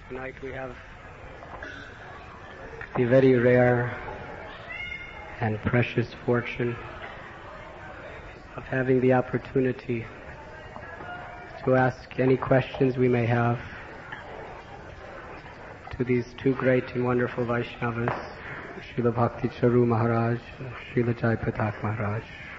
Tonight we have the very rare and precious fortune of having the opportunity to ask any questions we may have to these two great and wonderful Vaishnavas, Srila Bhakti Charu Maharaj, Srila Jai Pratak Maharaj.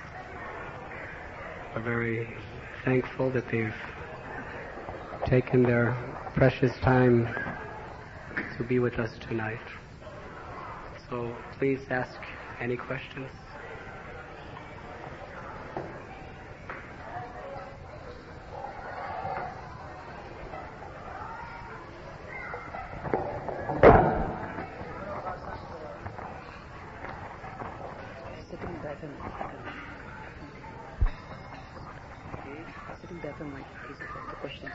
We're very thankful that they've taken their precious time to be with us tonight. So please ask any questions. Sitting back on my piece of the questions.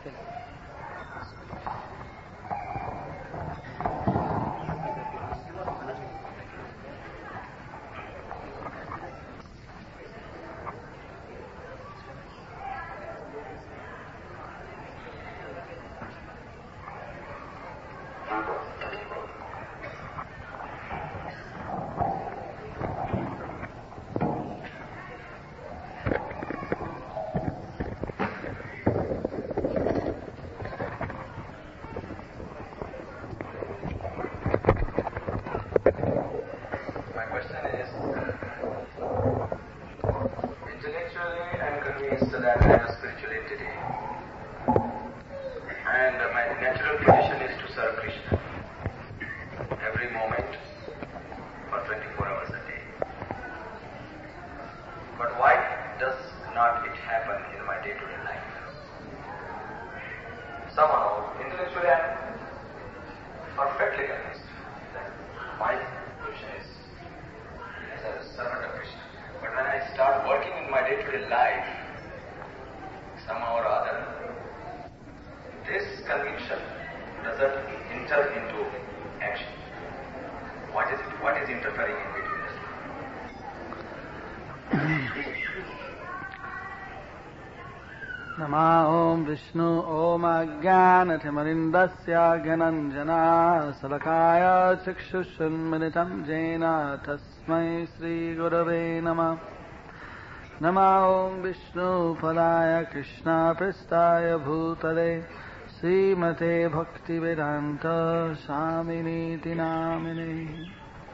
Vishnu Om Ajnanathimarindasya Gyananjana Salakaya Chakshushanmanitam Jena Tasmai Sri Gurave Namah. Nama Om Vishnu Padaya Krishna Pristaya Bhutale Srimate Bhakti Vedanta Swaminiti Namine.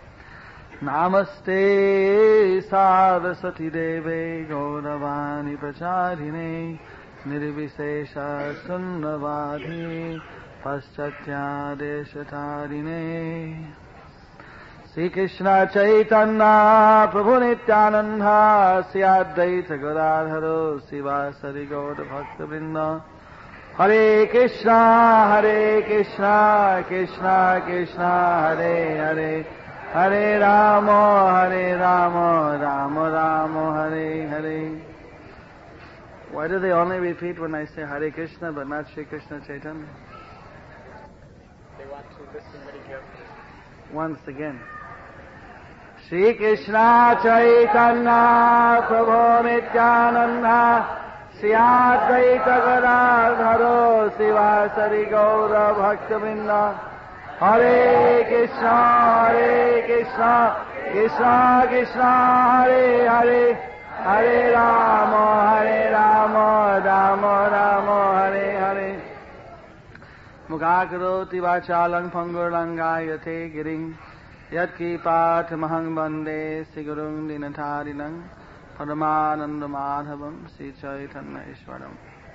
Namaste Saraswati Deve Gauravani Pracharine Nirvisesha Sunnavadhi Paschatya Deshatarine. Sri Krishna Chaitanya Prabhu Nityananda Sri Advaita Gadadharo Sivasari Gauda Bhakta Vrinda. Hare Krishna Krishna Krishna Hare Hare Hare Rama Rama Rama Hare Hare. Why do they only repeat when I say Hare Krishna but not Sri Krishna Chaitanya? They want to listen very carefully. Once again. Sri Krishna Chaitanya Prabhu Nityananda Sri Advaita Gadadharo Sivasari Gaura Bhaktavinda. Hare Krishna Krishna Krishna Hare Hare Hare Rama Rama Rama Hare Hare. Mukhakaroti vachalang pangurlangayate giring yat kipat mahang bande sigurung dinatarinang Paramananda Madhavam Sri Chaitanya Ishwaram.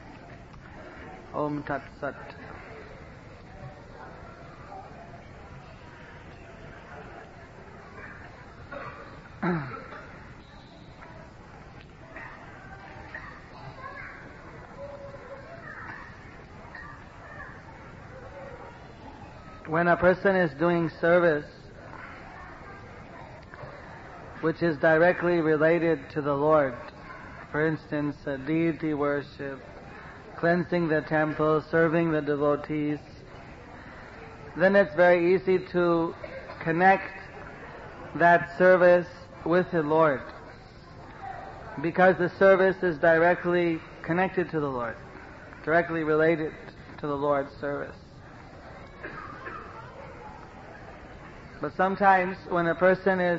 Om Tat Sat. When a person is doing service which is directly related to the Lord, for instance, deity worship, cleansing the temple, serving the devotees, then it's very easy to connect that service with the Lord, because the service is directly connected to the Lord, directly related to the Lord's service. But sometimes when a person is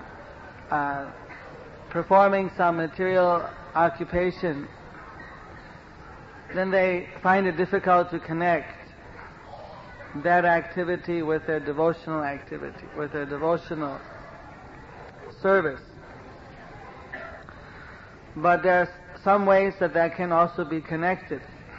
performing some material occupation, then they find it difficult to connect that activity with their devotional activity, with their devotional service. But there are some ways that can also be connected.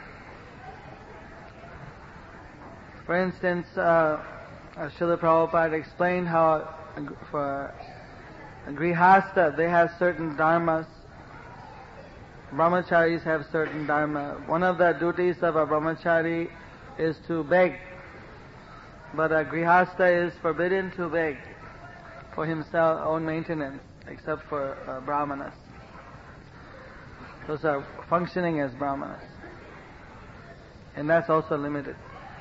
For instance, Srila Prabhupada explained how for a grihastha they have certain dharmas. Brahmacharis have certain dharma. One of the duties of a brahmachari is to beg, but a grihastha is forbidden to beg for himself own maintenance, except for brahmanas. Those are functioning as brahmanas, and that's also limited.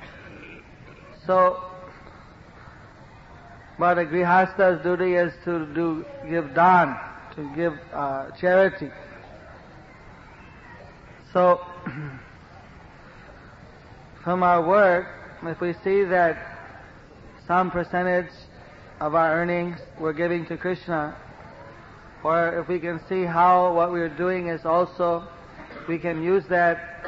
So, but a grihastha's duty is to give dan, to give charity. So, from our work, if we see that some percentage of our earnings we're giving to Krishna, or if we can see how what we're doing is also, we can use that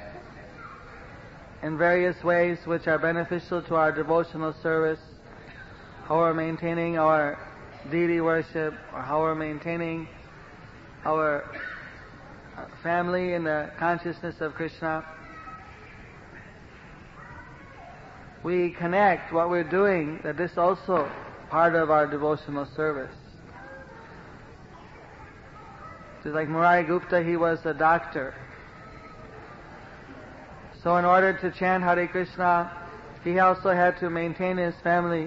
in various ways which are beneficial to our devotional service, how we're maintaining our deity worship, or how we're maintaining our family in the consciousness of Krishna. We connect what we're doing, that this is also part of our devotional service. Just like Murari Gupta, he was a doctor. So in order to chant Hare Krishna, he also had to maintain his family.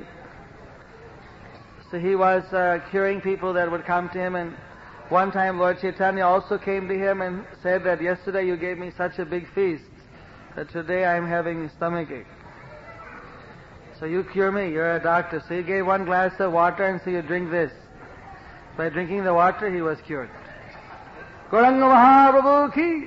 So he was curing people that would come to him, and one time Lord Chaitanya also came to him and said that yesterday you gave me such a big feast that today I am having stomachache. So you cure me, you're a doctor. So he gave one glass of water and said, you drink this. By drinking the water, he was cured. Gauranga Mahaprabhu ki!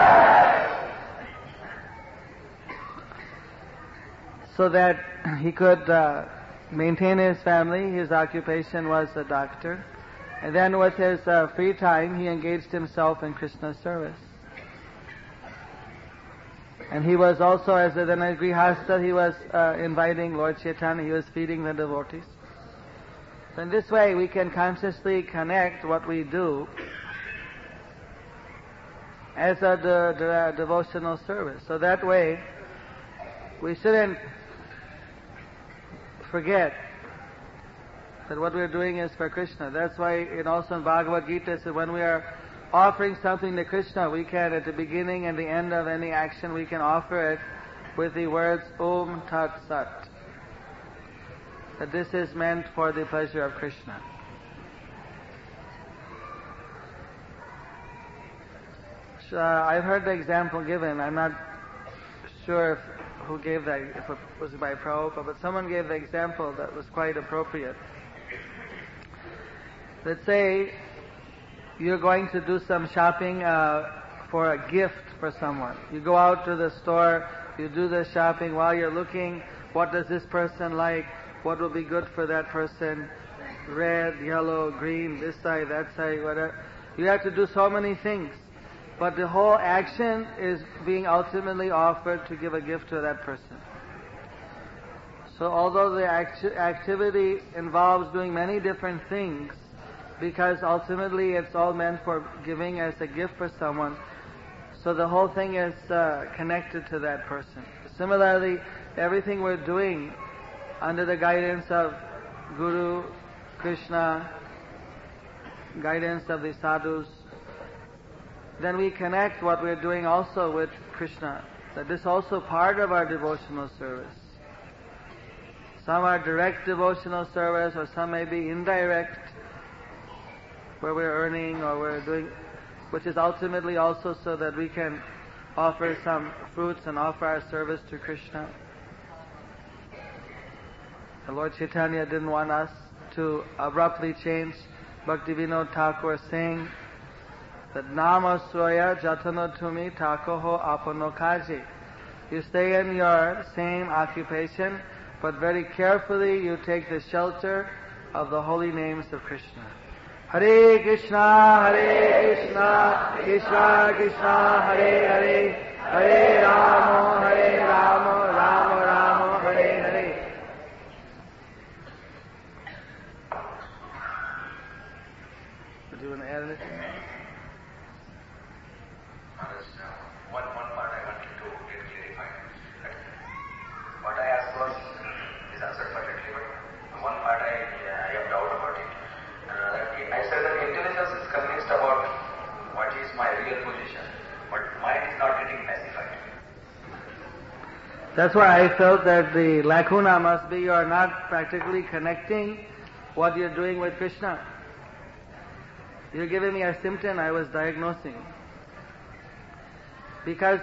So that he could maintain his family, his occupation was a doctor. And then with his free time, he engaged himself in Krishna's service. And he was also, as a grihastha, he was inviting Lord Chaitanya, he was feeding the devotees. So in this way, we can consciously connect what we do as a devotional service. So that way, we shouldn't forget that what we're doing is for Krishna. That's why also in Bhagavad Gita it says when we are offering something to Krishna, we can, at the beginning and the end of any action, we can offer it with the words Om Tat Sat. That this is meant for the pleasure of Krishna. I've heard the example given. I'm not sure who gave that, if it was by Prabhupada, but someone gave the example that was quite appropriate. Let's say you're going to do some shopping for a gift for someone. You go out to the store, you do the shopping while you're looking, what does this person like, what will be good for that person, red, yellow, green, this side, that side, whatever. You have to do so many things. But the whole action is being ultimately offered to give a gift to that person. So although the activity involves doing many different things, because ultimately it's all meant for giving as a gift for someone, so the whole thing is connected to that person. Similarly, everything we're doing under the guidance of Guru, Krishna, guidance of the sadhus, then we connect what we're doing also with Krishna. That this is also part of our devotional service. Some are direct devotional service, or some may be indirect, where we're earning or we're doing, which is ultimately also so that we can offer some fruits and offer our service to Krishna. The Lord Chaitanya didn't want us to abruptly change. Bhaktivinoda Thakur saying that Nama Soya Jatano Tumi Thakoho Apano Kaji. You stay in your same occupation, but very carefully you take the shelter of the holy names of Krishna. Hare Krishna, Krishna Krishna, Hare Hare, Hare Rama, Rama Rama, Hare Hare. Do you want to add anything? One part I wanted to get clarified. What I asked was is answered perfectly, but one part I have doubt about it. I said that intelligence is convinced about what is my real position, but mind is not getting pacified. That's why I felt that the lacuna must be you are not practically connecting what you're doing with Krishna. You're giving me a symptom I was diagnosing. Because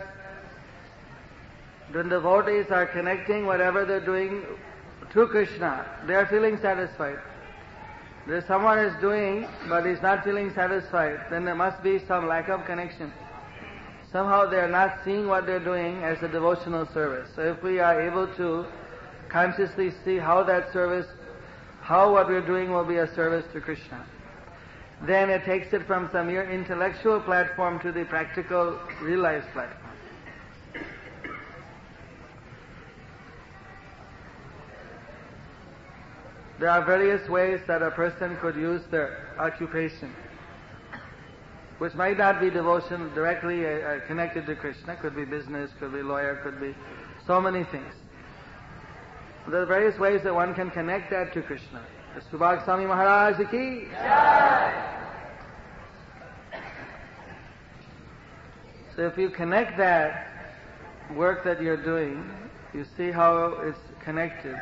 when devotees are connecting whatever they're doing to Krishna, they are feeling satisfied. If someone is doing but is not feeling satisfied, then there must be some lack of connection. Somehow they are not seeing what they're doing as a devotional service. So if we are able to consciously see how that service, how what we're doing will be a service to Krishna, then it takes it from some mere intellectual platform to the practical, realized platform. There are various ways that a person could use their occupation, which might not be devotion directly connected to Krishna. Could be business, could be lawyer, could be so many things. There are various ways that one can connect that to Krishna. Subhag Swami Maharaj ki Jai. So if you connect that work that you're doing, you see how it's connected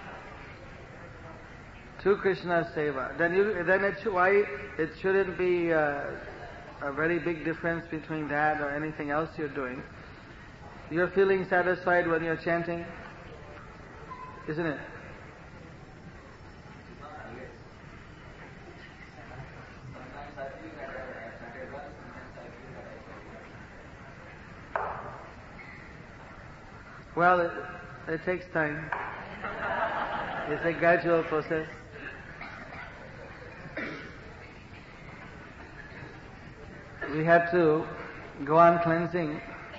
to Krishna's seva. Then it shouldn't be a very big difference between that or anything else you're doing. You're feeling satisfied when you're chanting, isn't it? Well, it takes time. It's a gradual process. We had to go on cleansing,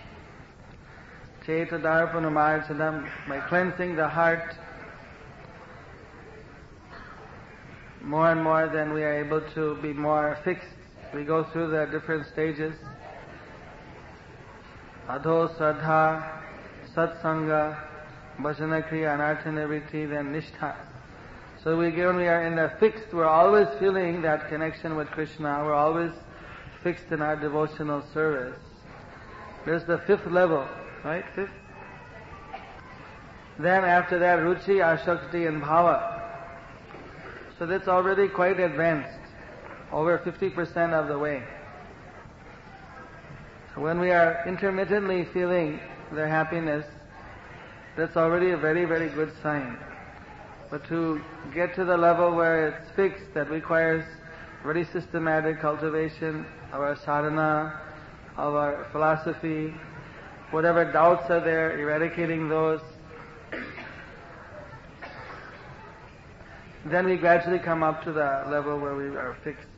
Cheta Darpanamarchadam, by cleansing the heart more and more, then we are able to be more fixed. We go through the different stages. Adho, Sadha, Satsanga, Bhajana Kriya, Anartha Nivritti, then Nishtha. So when we are in the fixed, we're always feeling that connection with Krishna. We're always fixed in our devotional service. There's the fifth level, right? Fifth. Then after that, Ruchi, Ashakti and Bhava. So that's already quite advanced, over 50% of the way. So when we are intermittently feeling the happiness, that's already a very, very good sign. But to get to the level where it's fixed, that requires very systematic cultivation of our sadhana, of our philosophy, whatever doubts are there, eradicating those. Then we gradually come up to the level where we are fixed.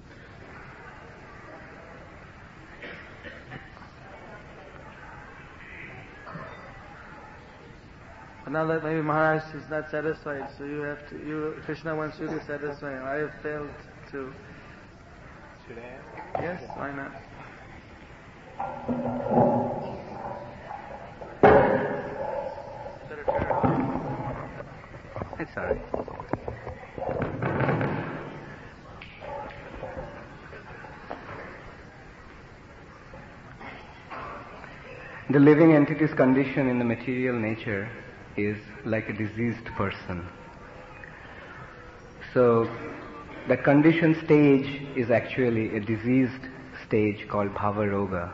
But now that maybe Maharaj is not satisfied, so Krishna wants you to satisfy him. I have failed to. Should I ask? Yes, why not? Better turn it off. It's alright. The living entity's condition in the material nature is like a diseased person. So, the conditioned stage is actually a diseased stage called Bhava Roga.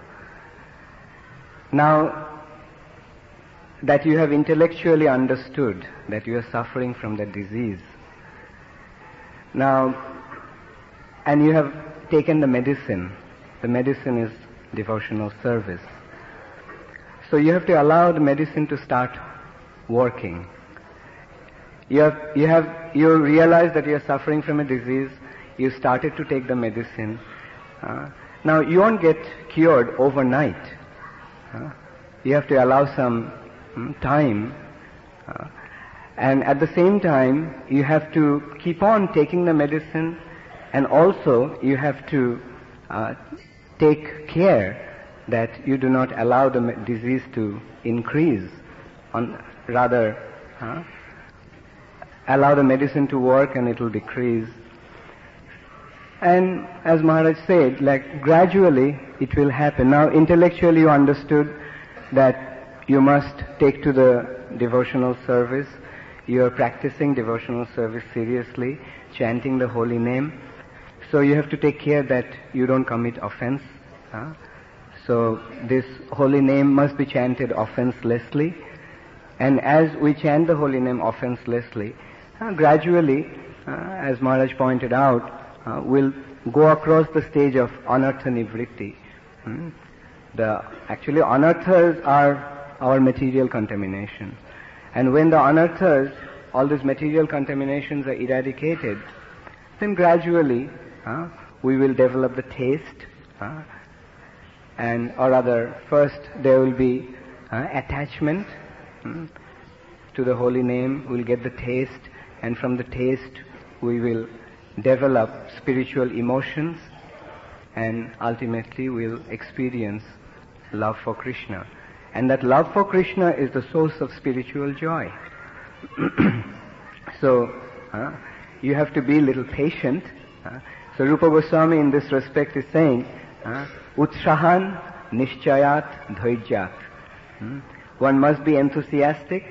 Now, that you have intellectually understood that you are suffering from that disease, now, and you have taken the medicine is devotional service. So you have to allow the medicine to start working. You realize that you are suffering from a disease. You started to take the medicine. Now you won't get cured overnight. You have to allow some time. And at the same time, you have to keep on taking the medicine, and also you have to take care that you do not allow the disease to increase, rather allow the medicine to work and it will decrease. And as Maharaj said, like gradually it will happen. Now intellectually you understood that you must take to the devotional service. You are practicing devotional service seriously, chanting the holy name. So you have to take care that you don't commit offense. So this holy name must be chanted offenselessly. And as we chant the holy name offenselessly, gradually, as Maharaj pointed out, we'll go across the stage of anartha nivritti. Actually, anarthas are our material contamination. And when the anarthas, all these material contaminations are eradicated, then gradually we will develop the taste, or rather, first there will be attachment to the holy name. We'll get the taste, and from the taste we will develop spiritual emotions, and ultimately we'll experience love for Krishna. And that love for Krishna is the source of spiritual joy. So, you have to be a little patient. So Rupa Goswami in this respect is saying, Utsahan Nishchayat Dhaijyat. One must be enthusiastic,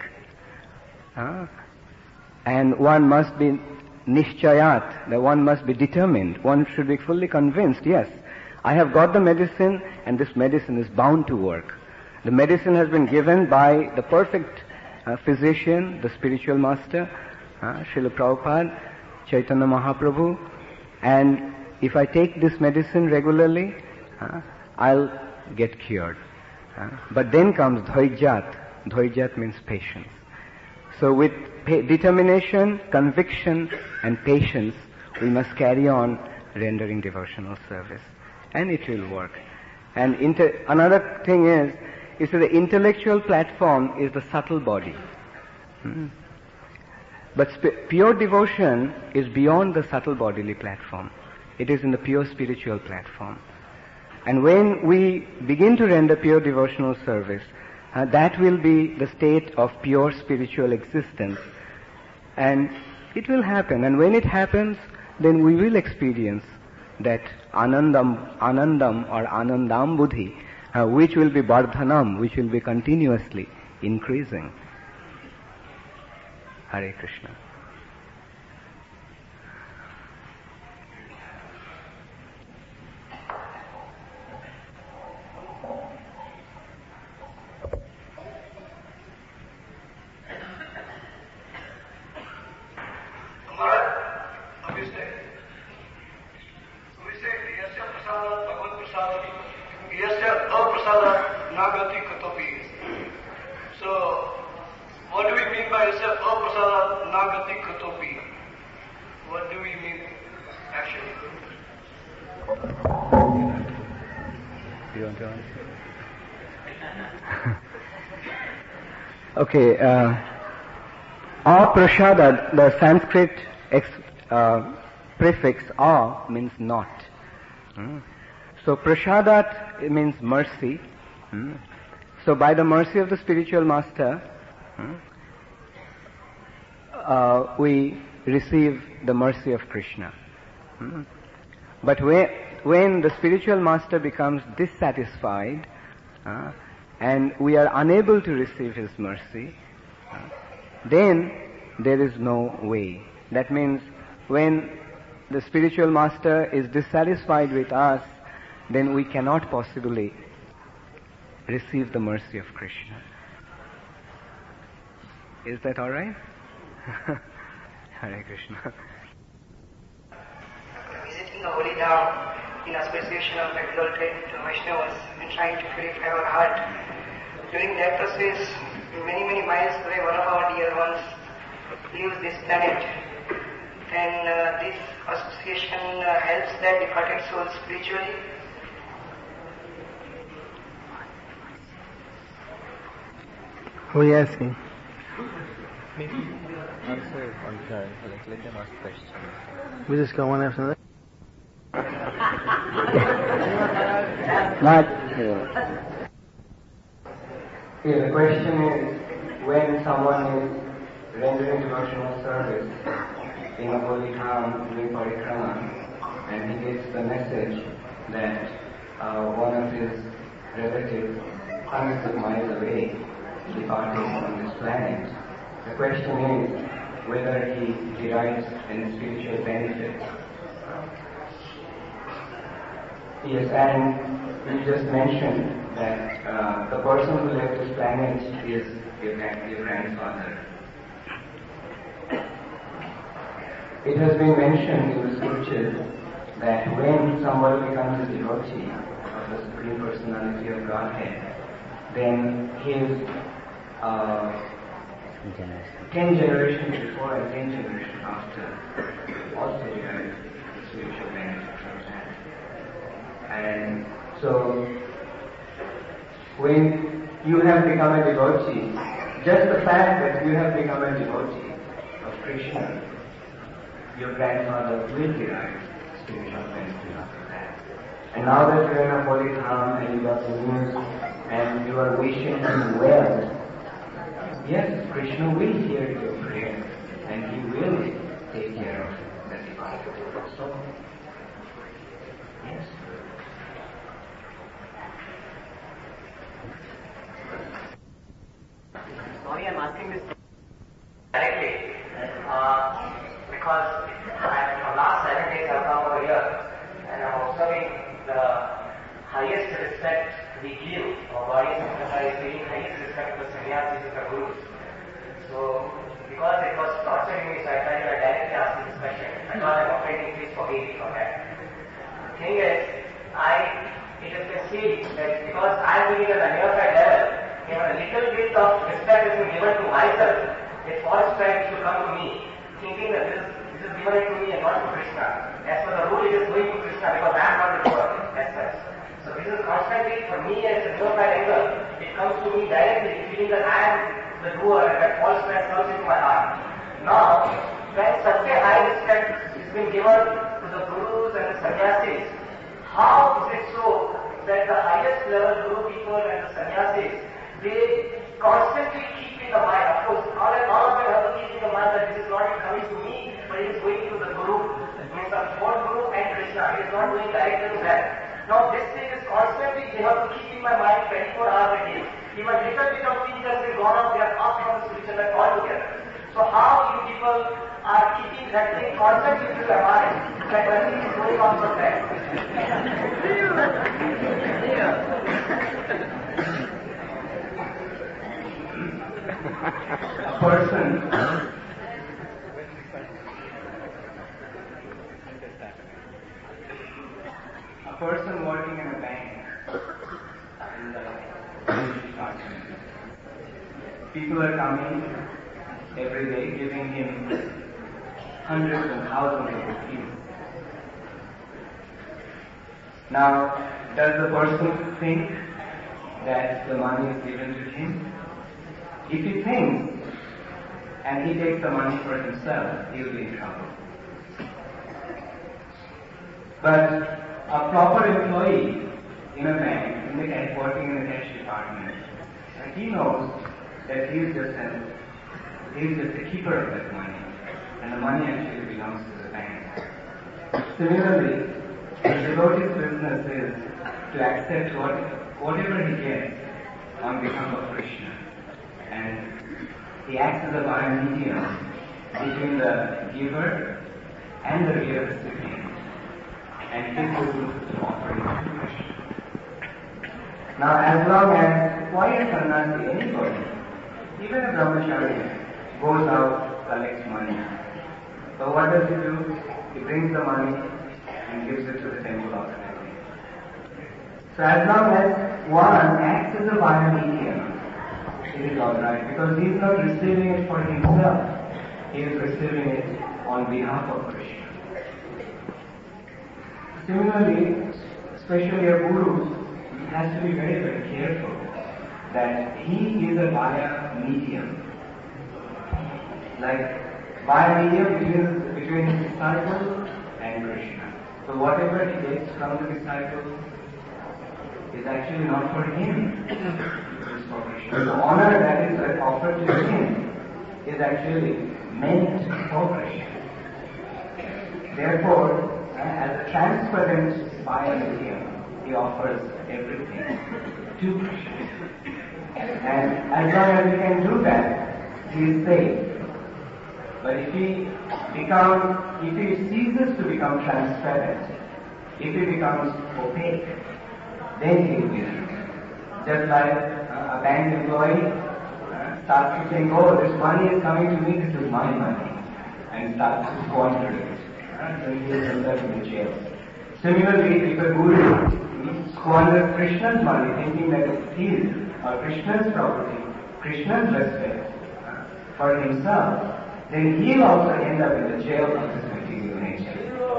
and one must be Nishchayat, that one must be determined. One should be fully convinced, yes, I have got the medicine and this medicine is bound to work. The medicine has been given by the perfect physician, the spiritual master, Srila Prabhupada, Chaitanya Mahaprabhu, and if I take this medicine regularly, I'll get cured. But then comes Dhaijyat. Dhaijyat means patience. So with determination, conviction and patience, we must carry on rendering devotional service. And it will work. And another thing is that the intellectual platform is the subtle body. But pure devotion is beyond the subtle bodily platform. It is in the pure spiritual platform. And when we begin to render pure devotional service, that will be the state of pure spiritual existence. And it will happen. And when it happens, then we will experience that anandam or anandam buddhi, which will be bardhanam, which will be continuously increasing. Hare Krishna. What do we mean actually? You want to answer? Okay. Aprasada, the Sanskrit prefix a means not. So prasadat means mercy. So by the mercy of the spiritual master, we receive the mercy of Krishna. But when the spiritual master becomes dissatisfied and we are unable to receive his mercy, then there is no way. That means when the spiritual master is dissatisfied with us, then we cannot possibly receive the mercy of Krishna. Is that all right? Hare Krishna. Visiting the holy town in association of exalted Vaishnavas and trying to purify our heart. During that process, many miles away, one of our dear ones leaves this planet, then this association helps that departed soul spiritually. Who are you asking? Answer on turn. Let them ask questions. We just go one after another. Not the question is, when someone is rendering devotional service in a holy town doing parikrama, and he gets the message that one of his relatives, hundreds of miles away, departing from this planet, the question is whether he derives any spiritual benefit. Yes, and you just mentioned that the person who left this planet is your grandfather. It has been mentioned in the scriptures that when somebody becomes a devotee of the Supreme Personality of Godhead, then his 10 generations before and 10 generations after also derive spiritual benefit from that. And so, when you have become a devotee, just the fact that you have become a devotee of Krishna, your grandfather will derive spiritual benefit after that. And now that you are in a holy town and you got the news and you are wishing him well, yes, Krishna will hear your prayer and he will take care of the departed. So, yes. Sorry, I'm asking this directly because for the last 7 days I've come over here and I'm observing the highest respect we give, our body Sampradaya is giving highest respect to the sannyasis and the gurus. So, because it was torturing me, so I tried to directly ask this question. I thought I'm offending, please forgive me for that. The thing is, it has been seen that because I'm doing it at a neophyte level, even a little bit of respect has been given to myself, a false pride should come to me, thinking that this is given to me and not to Krishna. As per the rule, it is going to Krishna because I am not the doer, as such. So this is constantly, for me as a neophyte angle, it comes to me directly, feeling that I am the doer and that false pride comes into my heart. Now, when such a high respect is being given to the gurus and the sannyasis, how is it so that the highest level guru people and the sannyasis, they constantly keep in the mind, of course, all of them have to keep in the mind that this is not coming to me, but it is going to the guru, means the fourth guru and Krishna. It is not going directly to that. Now this thing is constantly, they have to keep in my mind 24 hours a day. Even little bit of things has been gone off, they are off from the spiritual life altogether. So how you people are keeping that thing constantly in your mind, that nothing is going on from there? A person working in a bank in the department. People are coming every day giving him hundreds and thousands of rupees. Now, does the person think that the money is given to him? If he thinks and he takes the money for himself, he will be in trouble. But a proper employee in a bank, working in the cash department, he knows that he is just the keeper of that money, and the money actually belongs to the bank. Similarly, the devotee's business is to accept whatever he gets on behalf of Krishna. And he acts as a medium between the giver and the real recipient. And he is to offering to Krishna. Now, as long as, why a sannyasi, anybody, even a brahmacharya, goes out, collects money. So what does he do? He brings the money and gives it to the temple automatically. So as long as one acts as a medium, it is alright, because he is not receiving it for himself. he is receiving it on behalf of Krishna. Similarly, especially a guru, he has to be very, very careful that he is a via medium. Like, via medium between his disciple and Krishna. So whatever he gets from the disciple is actually not for him, it is for Krishna. The honor that is offered to him is actually meant for Krishna. Therefore, as a transparent via medium, he offers everything to Krishna. And as long as he can do that, he is safe. But if he ceases to become transparent, if he becomes opaque, then he will be there. Just like a bank employee starts to think, oh, this money is coming to me, this is my money, and starts to squander it. Then he will end up in the jail. Similarly, if a guru squanders Krishna's money, thinking that it's his or Krishna's property, Krishna's respect for himself, then he will also end up in the jail of his material nature.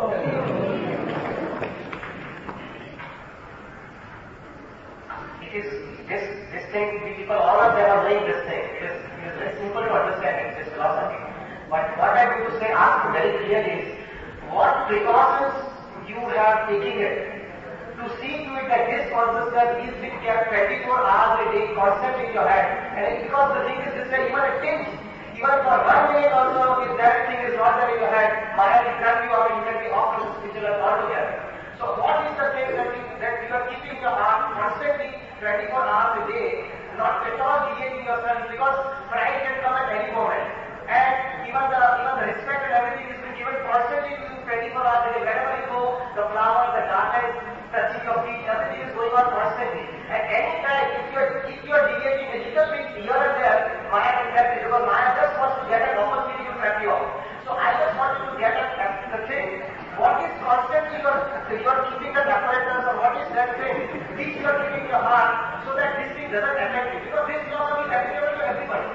It is this thing, people, all of them are doing this thing. It is very simple to understand it, this philosophy. But what I want to say, ask very clearly is, what precautions you have taken it to see to it that this consciousness is being kept 24 hours a day, constant in your head. And because the thing is this way, even a tinge, even for 1 minute also, if that thing is not there in your head, Maya will grab you out and you can be off from the spiritual life altogether. So what is the thing that you are keeping your heart constantly 24 hours a day, not at all deviating yourself, because pride can come at any moment. And even the respect and everything is being given constantly to you 24 hours a day. Wherever you go, the flower, the data is touching your feet, everything is going on constantly. At any time, if you are deviating a little bit here and there, Maya can get it, because Maya just wants to get an opportunity to trap you off. So I just wanted to get at the thing. What is constantly you are keeping the apparatus, or what is that thing which you are keeping your heart so that this thing doesn't affect you? Because this philosophy is applicable to everybody.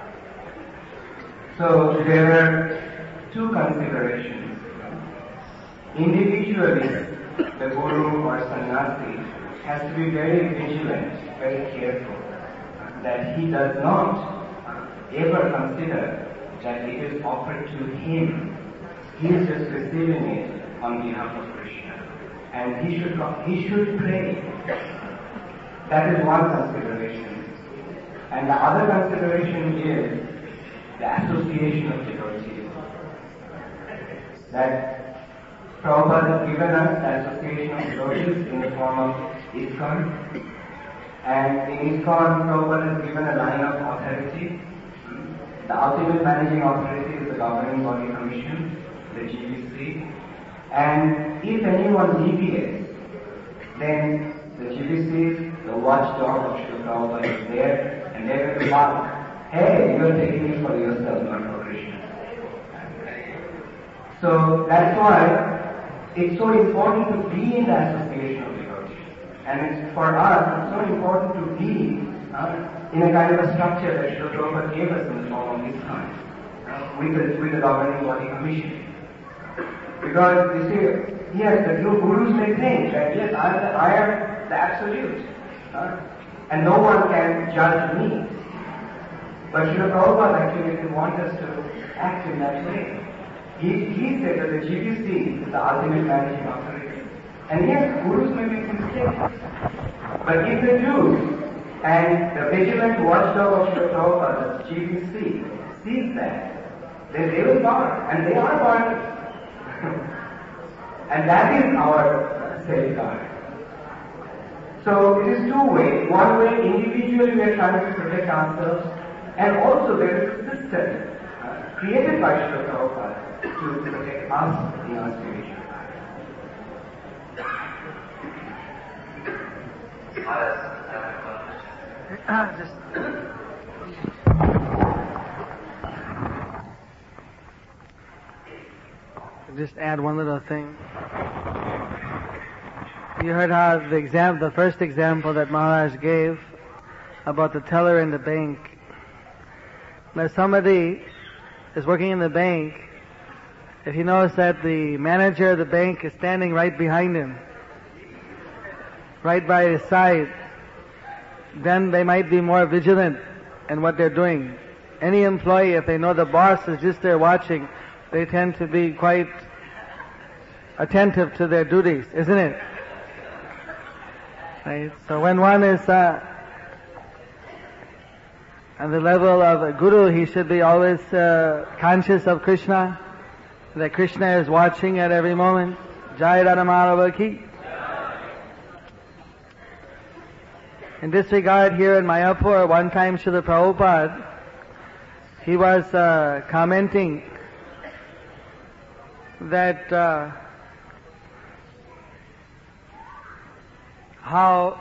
So there are two considerations. Individually, the guru or sannyasi has to be very vigilant, very careful, that he does not ever consider that it is offered to him. He is just receiving it on behalf of Krishna. And he should pray. That is one consideration. And the other consideration is the association of devotees. That Prabhupada has given us the association of devotees in the form of ISKCON. And in ISKCON, Prabhupada has given a line of authority. The ultimate managing authority is the Governing Body Commission, the GBC. And if anyone deviates, then the GBC, the watchdog of Srila Prabhupada is there, and they will bark, hey, you are taking it for yourself, not for Krishna. So that's why it's so important to be in the association of devotees. And for us, it's so important to be in a kind of a structure that Srila Prabhupada gave us in the form of ISKCON, with the Governing Body Commission. Because you see, yes, the gurus may think that yes, I am the absolute, and no one can judge me. But Srila Prabhupada actually didn't want us to act in that way. He said that the GBC is the ultimate managing authority. And yes, gurus may make mistakes. But if they do, and the vigilant watchdog of Srila Prabhupada, the GBC, sees that, then they will bark, and they are barking. And that is our safeguard. So it is two ways. One way, individually we are trying to protect ourselves, and also there is a system created by Srila Prabhupada to protect us in our spiritual life. Just add one little thing. You heard how the first example that Maharaj gave about the teller in the bank. Now somebody is working in the bank, if he knows that the manager of the bank is standing right behind him, right by his side, then they might be more vigilant in what they're doing. Any employee, if they know the boss is just there watching, they tend to be quite attentive to their duties, isn't it? Right? So when one is on the level of a guru, he should be always conscious of Krishna, that Krishna is watching at every moment. Jai Radha Madhava ki. In this regard, here in Mayapur, one time Srila Prabhupada, he was commenting that how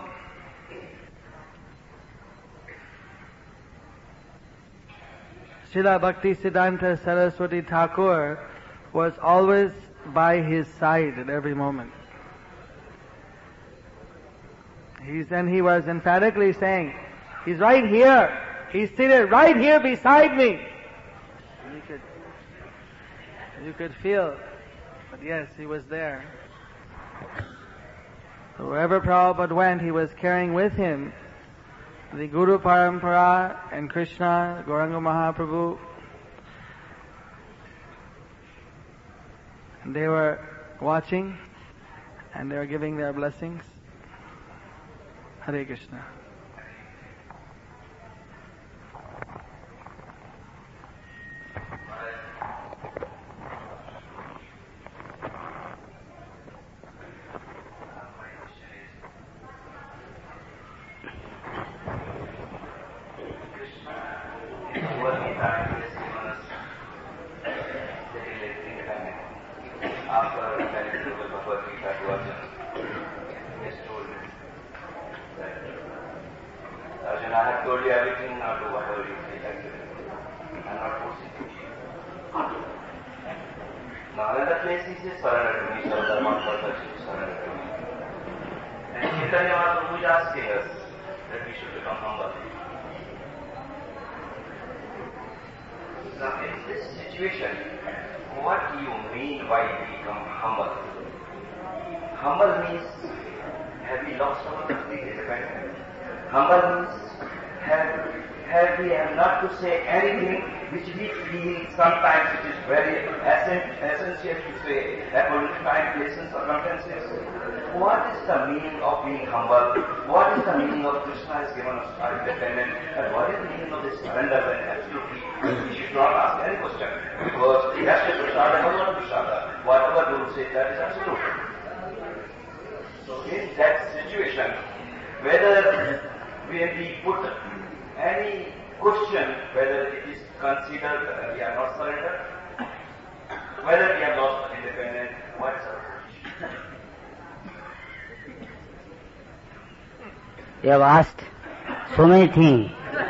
Srila Bhaktisiddhanta Saraswati Thakur was always by his side at every moment. He was emphatically saying, he's right here. He's seated right here beside me. You could feel, but yes, he was there. So wherever Prabhupada went, he was carrying with him the Guru Parampara and Krishna, Gauranga Mahaprabhu. And they were watching and they were giving their blessings. Hare Krishna. You have asked so many things.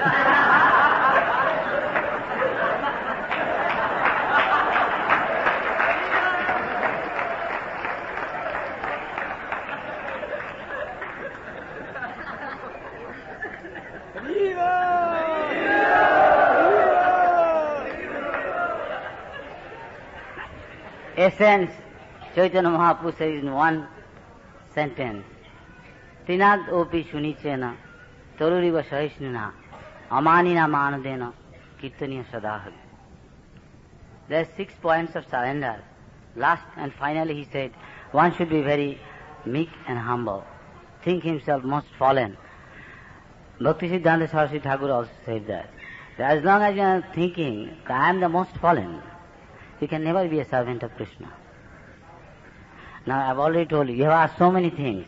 Essence, Chaitanya Mahaprabhu says in one sentence, Tinad opi shunichena, toruriva sahishnina, amanina manadena, kirtaniya sadahavi. There are 6 points of surrender. Last and finally he said, one should be very meek and humble, think himself most fallen. Bhaktisiddhanta Saraswati Thakur also said that as long as you are thinking, I am the most fallen, you can never be a servant of Krishna. Now I have already told you, you have asked so many things.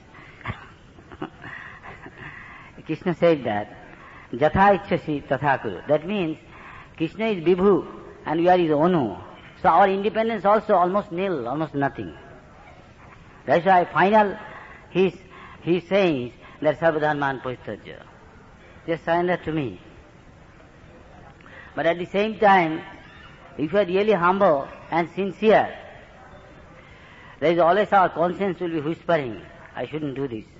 Krishna said that, Jatha Ichchasi Tatha Kuru. That means, Krishna is Vibhu and we are his Onu. So our independence also almost nil, almost nothing. That's why final, he's saying that Sarvadharman Parityajya. Just surrender to me. But at the same time, if you are really humble and sincere, there is always our conscience will be whispering, I shouldn't do this.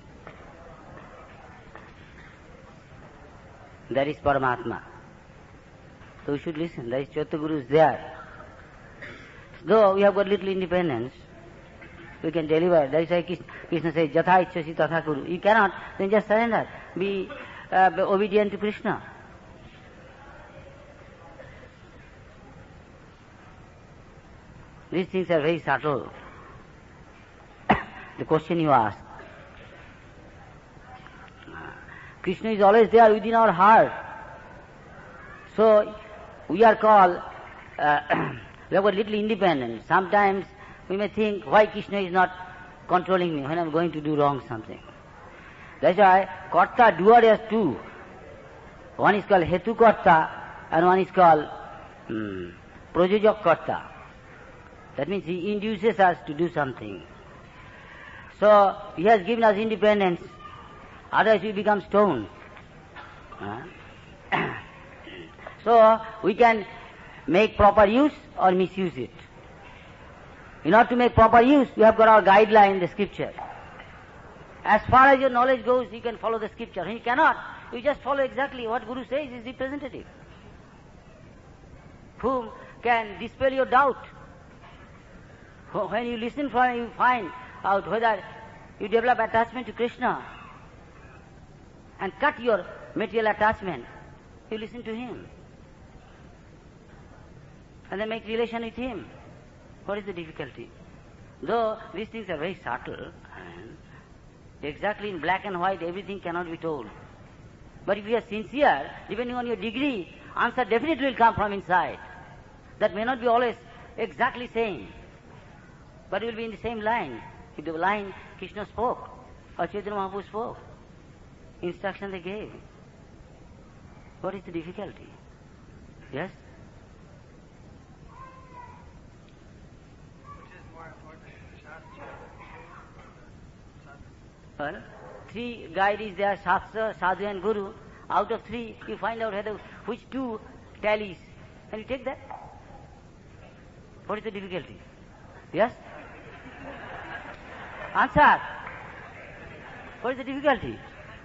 That is Paramatma. So we should listen. That is Chaitya Guru is there. Though we have got little independence, we can deliver. That is why Krishna says, Jatha Ichchasi Tatha Kuru. You cannot, then just surrender. Be obedient to Krishna. These things are very subtle. The question you ask. Krishna is always there within our heart. So, we are called, we have got little independence. Sometimes we may think, why Krishna is not controlling me when I am going to do wrong something. That's why Karta, doer has two. One is called Hetu Karta and one is called Projojak Karta. That means he induces us to do something. So, he has given us independence, otherwise we become stone. So, we can make proper use or misuse it. In order to make proper use, we have got our guideline, the scripture. As far as your knowledge goes, you can follow the scripture. When you cannot, you just follow exactly what Guru says is representative. Whom can dispel your doubt. When you listen for him, you find out whether you develop attachment to Krishna and cut your material attachment, you listen to him. And then make relation with him. What is the difficulty? Though these things are very subtle, and exactly in black and white everything cannot be told. But if you are sincere, depending on your degree, answer definitely will come from inside. That may not be always exactly same, but it will be in the same line. If the line Krishna spoke, or Chaitanya Mahaprabhu spoke, instruction they gave. What is the difficulty? Yes? Well, three guide is there, Shastra, Sadhu and Guru. Out of three, you find out which two tallies. Can you take that? What is the difficulty? Yes? Answer. What is the difficulty?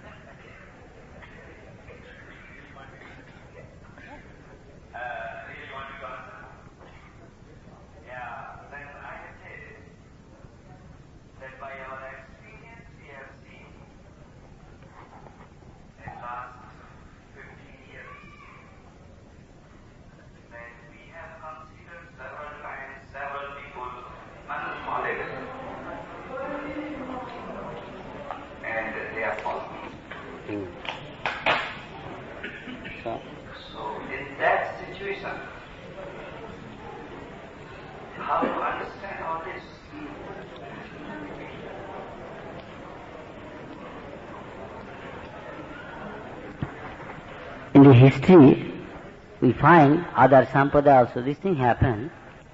In the history, we find other Sampada also, this thing happened.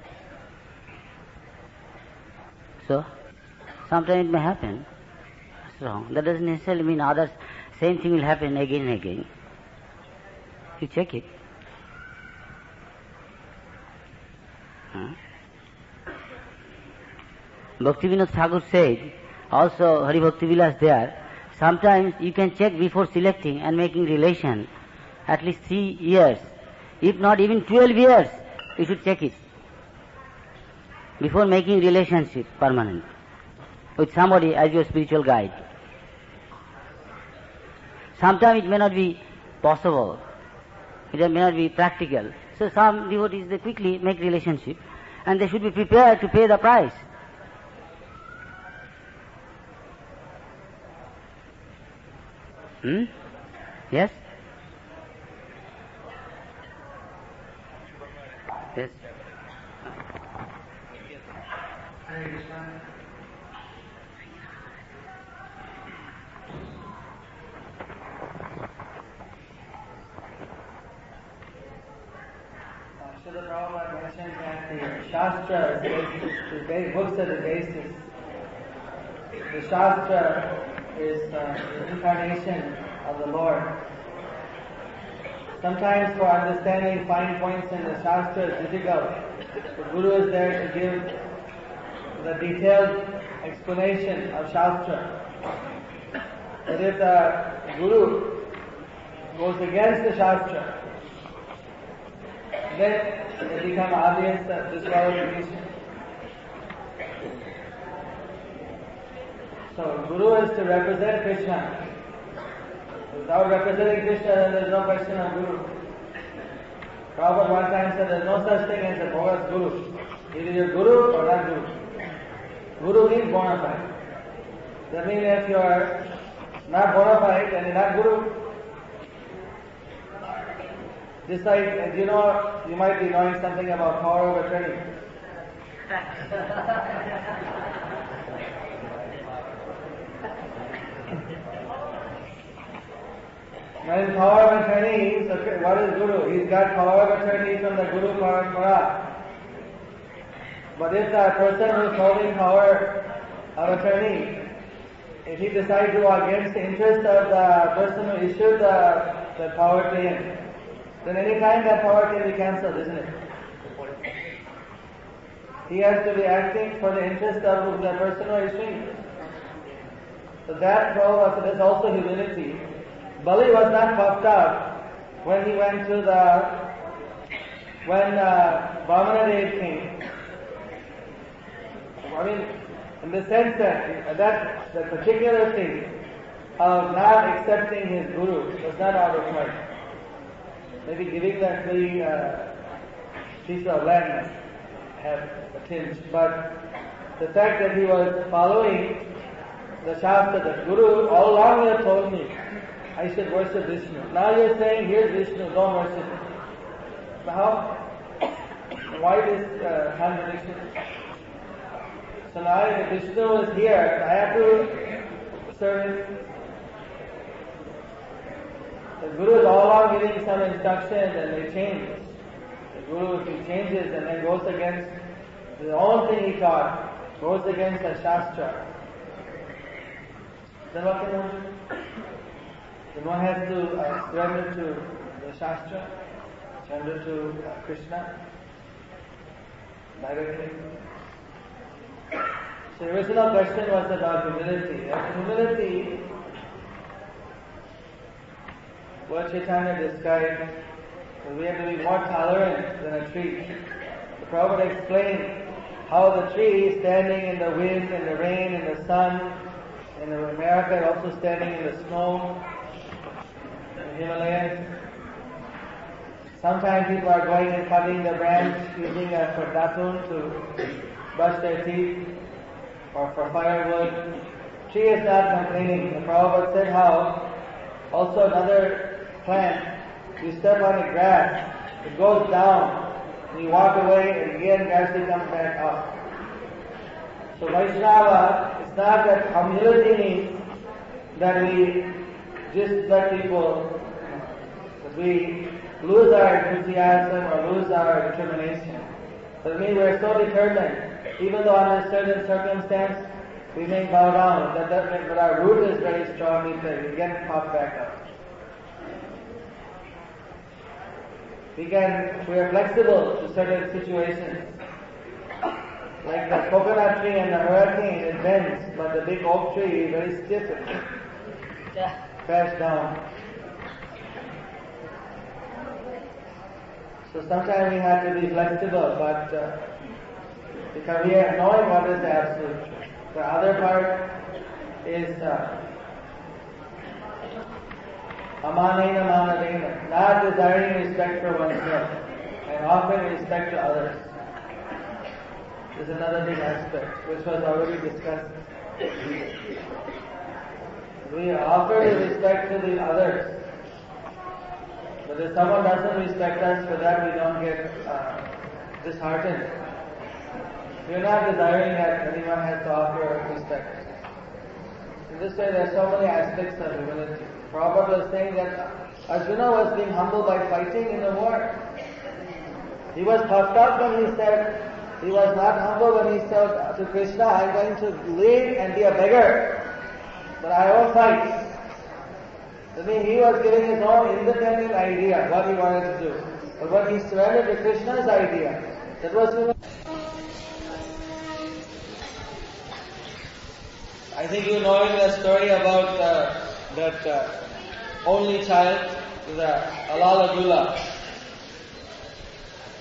So, sometimes it may happen. That's wrong. That doesn't necessarily mean others, same thing will happen again and again. You check it. Bhaktivinoda Thakur said, also Hari Bhakti Vilas there, sometimes you can check before selecting and making relation. At least 3 years, if not even 12 years, you should check it before making relationship permanent with somebody as your spiritual guide. Sometimes it may not be possible, it may not be practical. So some devotees, they quickly make relationship and they should be prepared to pay the price. Yes? Yes. Hare Krishna. Srila Prabhupada mentioned that the Shastra the books are the basis. The Shastra is the incarnation of the Lord. Sometimes for understanding fine points in the Shastra is difficult. The Guru is there to give the detailed explanation of Shastra. But if the Guru goes against the Shastra, then they become obvious that disqualification. So Guru is to represent Krishna. Without representing Krishna, then there is no question of Guru. Prabhupada one time said there is no such thing as a bogus Guru. Either you're Guru or not Guru. Guru means bona fide. That means if you are not bona fide, then you're not Guru. Just like, you might be knowing something about power of attorney. When power of attorney, what is Guru? He's got power of attorney from the Guru Parampara. But if the person who is holding power of attorney, if he decides to go against the interest of the person who issued the power to him, then any time that power can be cancelled, isn't it? He has to be acting for the interest of the person who is issuing. So that is also humility. Bali was not puffed up when he went to when Vamanadev came. I mean, in the sense that the particular thing of not accepting his guru was not out of mind. Maybe giving that free piece of land had a tinge, but the fact that he was following the Shastra, the Guru all along had told me I should worship Vishnu. Now you're saying, here's Vishnu, don't worship him. So why this contradiction? So now if Vishnu is here, I have to serve him. The Guru is all along giving some instructions and they change. The Guru, if he changes and then goes against the own thing he taught, goes against the Shastra, then what can one do? Then one has to surrender to the Shastra, surrender to Krishna directly. So the original question was about humility. Humility, what Chaitanya described, we have to be more tolerant than a tree. The Prabhupada explained how the tree standing in the wind, in the rain, in the sun, in America also standing in the snow, in the Himalayas. Sometimes people are going and cutting the branch using a datun to brush their teeth or for firewood. Tree is not complaining. The Prabhupada said how also another plant, you step on the grass, it goes down, and you walk away, and again gradually comes back up. So Vaishnava, it's not that humility means that we just let people, that we lose our enthusiasm or lose our determination. But it means we're so determined, even though under certain circumstance we may bow down, but our root is very strong, we again pop back up. We are flexible to certain situations. Like the coconut tree and the hurricane, it bends, but the big oak tree is very stiff and crashes down. So sometimes we have to be flexible, but because we are knowing what is the absolute truth. The other part is amanena manadena, not desiring respect for oneself and offering respect to others. This is another big aspect which was already discussed. We offer respect to the others, but if someone doesn't respect us, for that we don't get disheartened. We are not desiring that anyone has to offer respect. In this way, there are so many aspects of humility. Prabhupada was saying that Arjuna was being humble by fighting in the war. He was puffed up when he said, he was not humble when he said to Krishna, I'm going to live and be a beggar, but I won't fight. I mean, he was giving his own independent idea, what he wanted to do. But when he surrendered to Krishna's idea, that was humility. I think you know the story about that only child, the Alala Gula.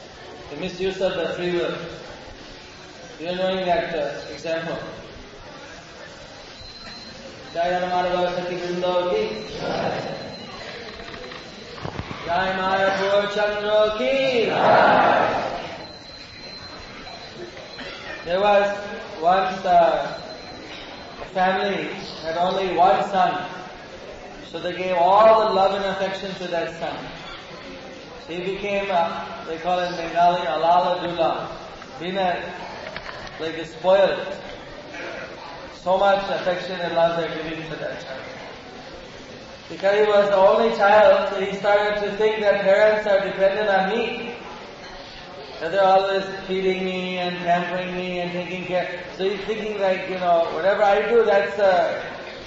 the misuse of the free will. You are knowing that example. Jai Hanuman Sati Vrinda ki Jai Mayapur Chandra ki There was once a family had only one son, so they gave all the love and affection to that son. So he became, they call it in Bengali, Alala Dula, being like a spoiled. So much affection and love they're giving to that child. Because he was the only child, so he started to think that parents are dependent on me. That they're always feeding me and pampering me and taking care. So he's thinking like, whatever I do, that's the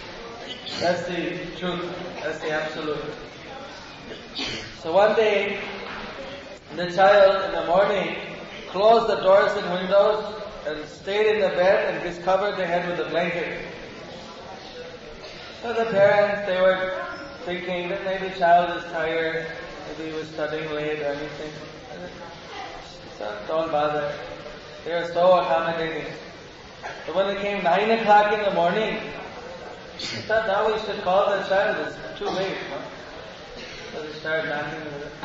truth. That's the absolute. So one day, the child in the morning closed the doors and windows and stayed in the bed and just covered their head with a blanket. So the parents, they were thinking that maybe the child is tired, maybe he was studying late or anything. So don't bother. They are so accommodating. So when it came 9 o'clock in the morning, I thought now we should call the child. It's too late. No? So they started knocking with it.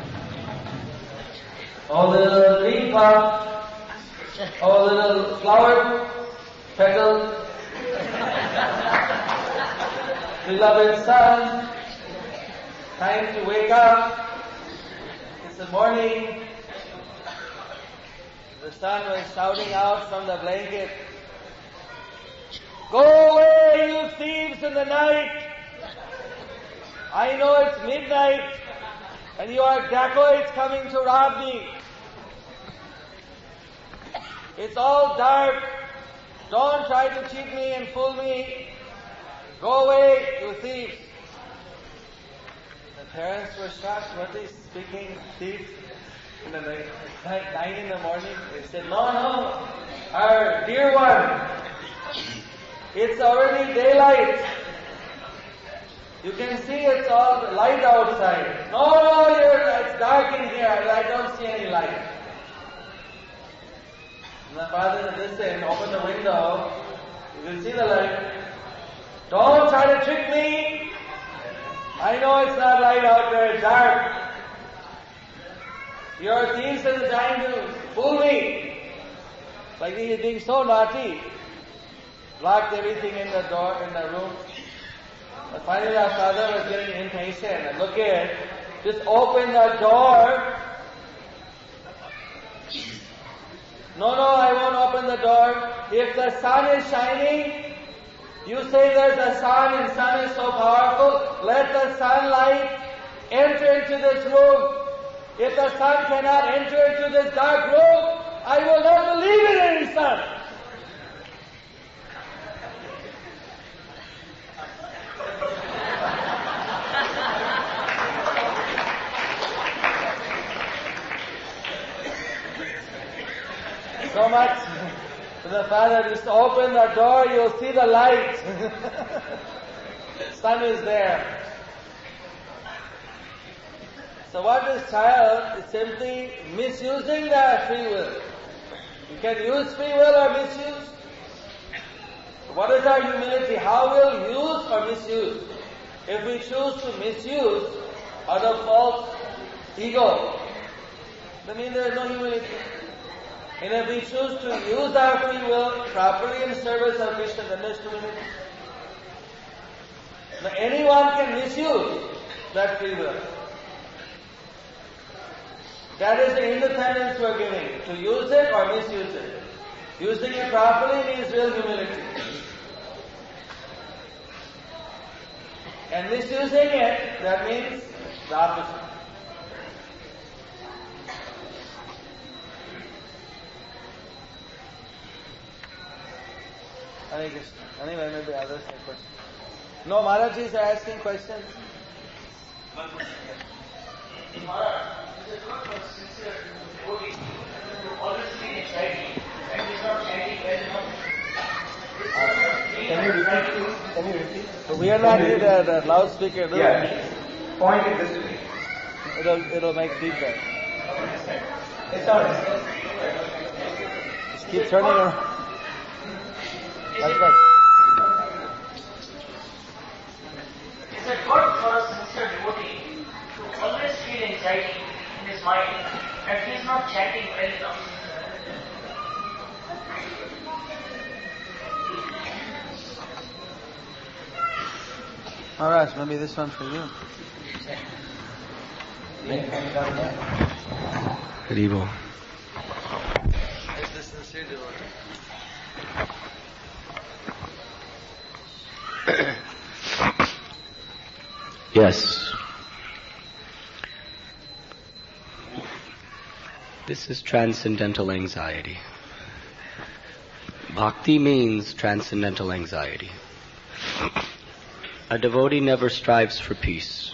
Oh little green puff, oh little flower petal, beloved son, time to wake up. It's the morning. The son was shouting out from the blanket, "Go away, you thieves in the night! I know it's midnight, and you are dacoits coming to rob me. It's all dark. Don't try to cheat me and fool me. Go away, you thieves." The parents were shocked. What is speaking thieves? In the night, 9 in the morning, they said, no, our dear one, it's already daylight. You can see it's all light outside. No, it's dark in here, I don't see any light. And the father said, listen, open the window, you will see the light. Don't try to trick me. I know it's not light out there, it's dark. Your thieves are trying to fool me. Like he is being so naughty. Blocked everything in the door, in the room. But finally our father was getting impatient. And look here, just open the door. No, I won't open the door. If the sun is shining, you say there's a sun and sun is so powerful, let the sunlight enter into this room. If the sun cannot enter into this dark room, I will not believe in any sun. So much. So the father just open the door, you'll see the light. Sun is there. So what is child is simply misusing the free will. You can use free will or misuse. So what is our humility? How will use or misuse? If we choose to misuse out of false ego, that means there is no humility. And if we choose to use our free will properly in service of Krishna, then there is humility. Now anyone can misuse that free will. That is the independence we are giving, to use it or misuse it. Using it properly means real humility. And misusing it, that means the opposite. Hare Krishna. Anyway, maybe others have questions. No, Maharaji is asking questions. One question. Maharaj, this is not for sincere devotee. You always see a charity, and it's not charity well enough. Can you repeat? So we are not with the loudspeaker, Yeah, point it this way. It'll make feedback. Okay, Just keep turning around. That's right. Is it good for a sincere devotee to always feel anxiety in his mind that he is not chanting well enough? Maharaj, maybe this one for you. Haribo. It's the sincere devotee. Yes. This is transcendental anxiety. Bhakti means transcendental anxiety. A devotee never strives for peace.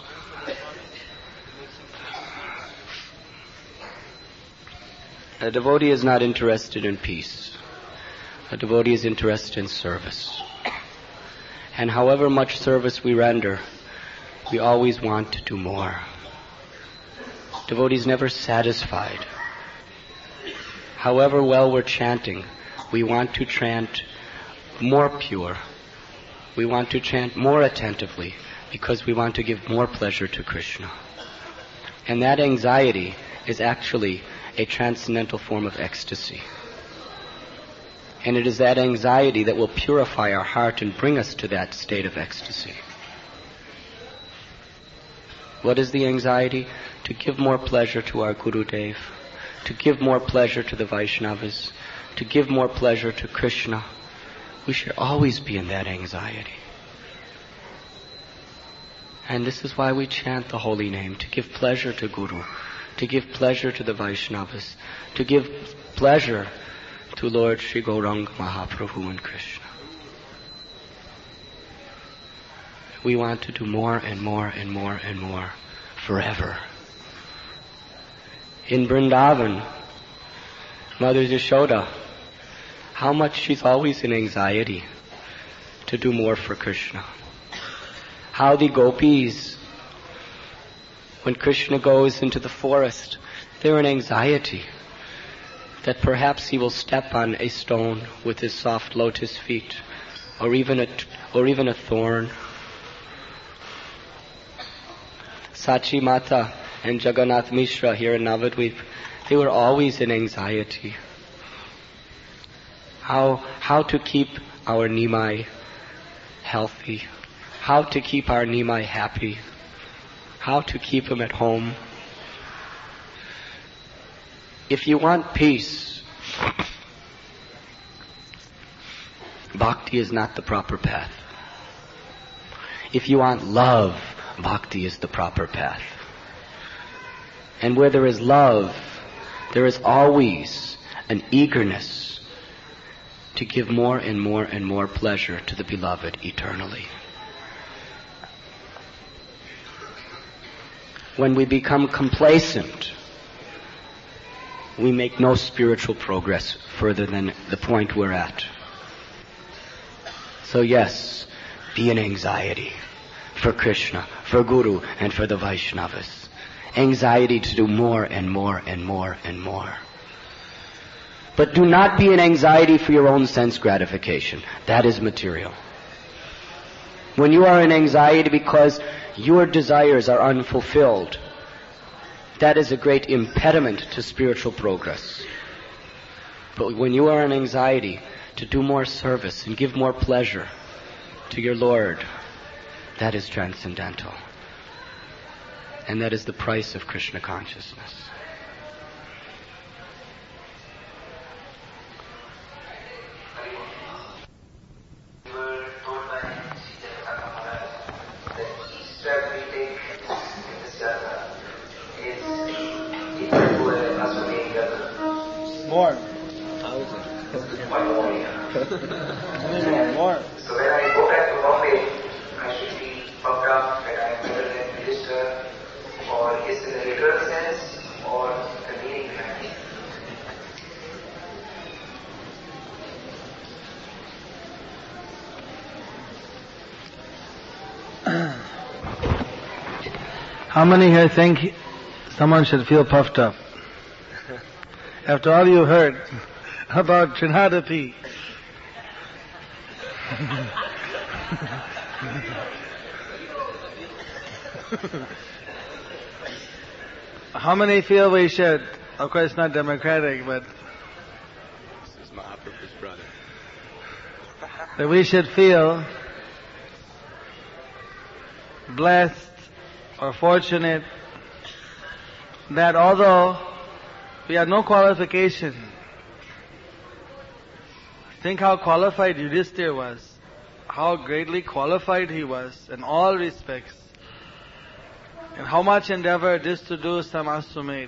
A devotee is not interested in peace. A devotee is interested in service. And however much service we render, we always want to do more. Devotees never satisfied. However well we're chanting, we want to chant more pure. We want to chant more attentively because we want to give more pleasure to Krishna. And that anxiety is actually a transcendental form of ecstasy. And it is that anxiety that will purify our heart and bring us to that state of ecstasy. What is the anxiety? To give more pleasure to our Gurudev, to give more pleasure to the Vaishnavas, to give more pleasure to Krishna. We should always be in that anxiety. And this is why we chant the holy name, to give pleasure to Guru, to give pleasure to the Vaishnavas, to give pleasure to Lord Sri Gauranga Mahaprabhu and Krishna. We want to do more and more and more and more forever. In Vrindavan, Mother Yashoda, how much she's always in anxiety to do more for Krishna. How the gopis, when Krishna goes into the forest, they're in anxiety that perhaps he will step on a stone with his soft lotus feet, or even a thorn. Sachi Mata and Jagannath Mishra here in Navadvip, they were always in anxiety. How to keep our Nimai healthy, how to keep our Nimai happy, how to keep him at home. If you want peace, bhakti is not the proper path. If you want love, bhakti is the proper path. And where there is love, there is always an eagerness to give more and more and more pleasure to the beloved eternally. When we become complacent, we make no spiritual progress further than the point we're at. So yes, be in anxiety for Krishna, for Guru, and for the Vaishnavas. Anxiety to do more and more and more and more. But do not be in anxiety for your own sense gratification. That is material. When you are in anxiety because your desires are unfulfilled, that is a great impediment to spiritual progress. But when you are in anxiety to do more service and give more pleasure to your Lord, that is transcendental. And that is the price of Krishna consciousness. We were told by Sri Jagannath Maharaj that each step we take in this yatra is equal to a Aswamedh yatra. More. One more, yeah. More. So when I go back to Bombay, I should be pumped up that I am better than minister, or is in a literal sense, or the meaning behind it. How many here think someone should feel puffed up? After all you heard about Trinadapi. How many feel we should? Of course, it's not democratic, but This is Mahaprabhu's brother. that we should feel blessed or fortunate that although we had no qualification, think how qualified Yudhishthira was, how greatly qualified he was in all respects, and how much endeavor it is to do Samasumate.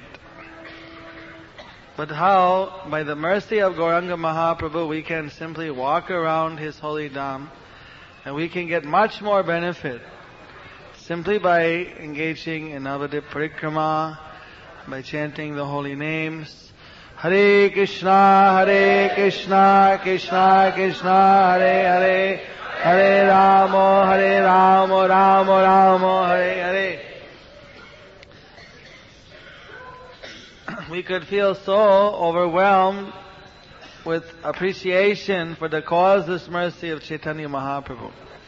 But how, by the mercy of Gauranga Mahaprabhu, we can simply walk around his holy dham, and we can get much more benefit simply by engaging in Navadip Parikrama, by chanting the holy names. Hare Krishna, Krishna Krishna, Hare Hare, Hare Rama, Rama Rama, Hare Hare. We could feel so overwhelmed with appreciation for the causeless mercy of Chaitanya Mahaprabhu.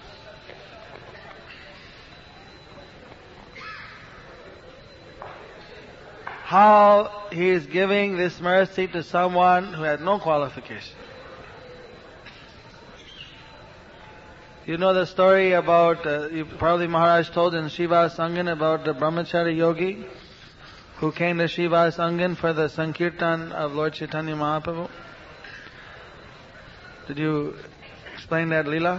How he is giving this mercy to someone who had no qualification. You know the story about, probably Maharaj told in Shiva Sangan about the Brahmachari yogi who came to Shiva Sangan for the Sankirtan of Lord Chaitanya Mahaprabhu. Did you explain that Leela?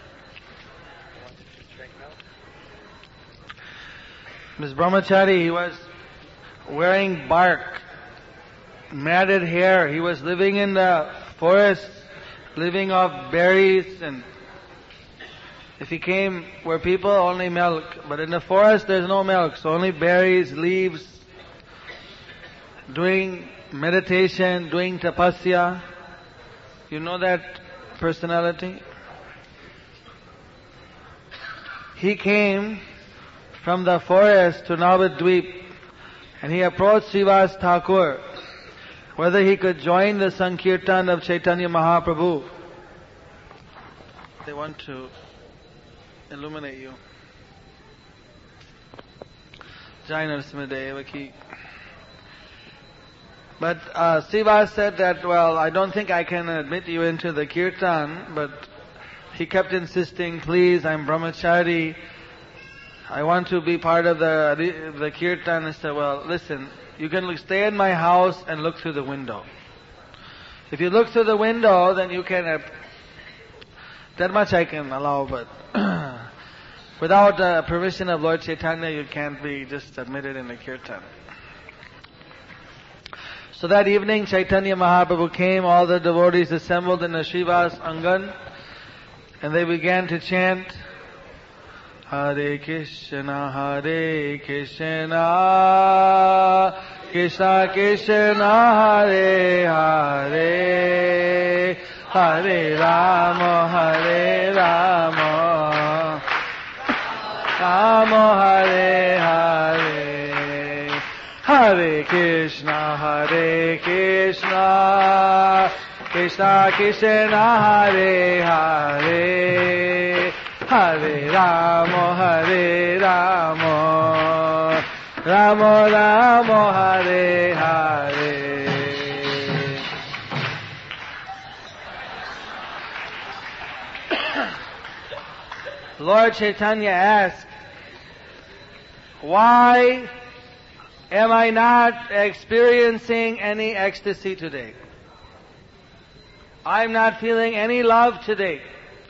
This Brahmachari, he was wearing bark, matted hair. He was living in the forest, living off berries, and if he came where people only milk, but in the forest there's no milk, so only berries, leaves, doing meditation, doing tapasya. You know that personality? He came from the forest to Navadvip, and he approached Srivas Thakur whether he could join the Sankirtan of Chaitanya Mahaprabhu. They want to illuminate you. Jai Narasimha Ki. But Srivas said that, well, I don't think I can admit you into the Kirtan, but he kept insisting, please, I'm Brahmachari, I want to be part of the Kirtan. I said, well, listen, you can stay in my house and look through the window. If you look through the window, then you can, that much I can allow, but without the permission of Lord Chaitanya, you can't be just admitted in the Kirtan. So that evening, Chaitanya Mahaprabhu came, all the devotees assembled in the Srivas Angan, and they began to chant, Hare Krishna, Krishna Krishna, Hare Hare, Hare Rama, Rama Hare Hare. Hare Krishna, Krishna Krishna, Hare Hare, Hare Rama, Rama Rama, Hare Hare. Lord Chaitanya asked, why am I not experiencing any ecstasy today? I'm not feeling any love today.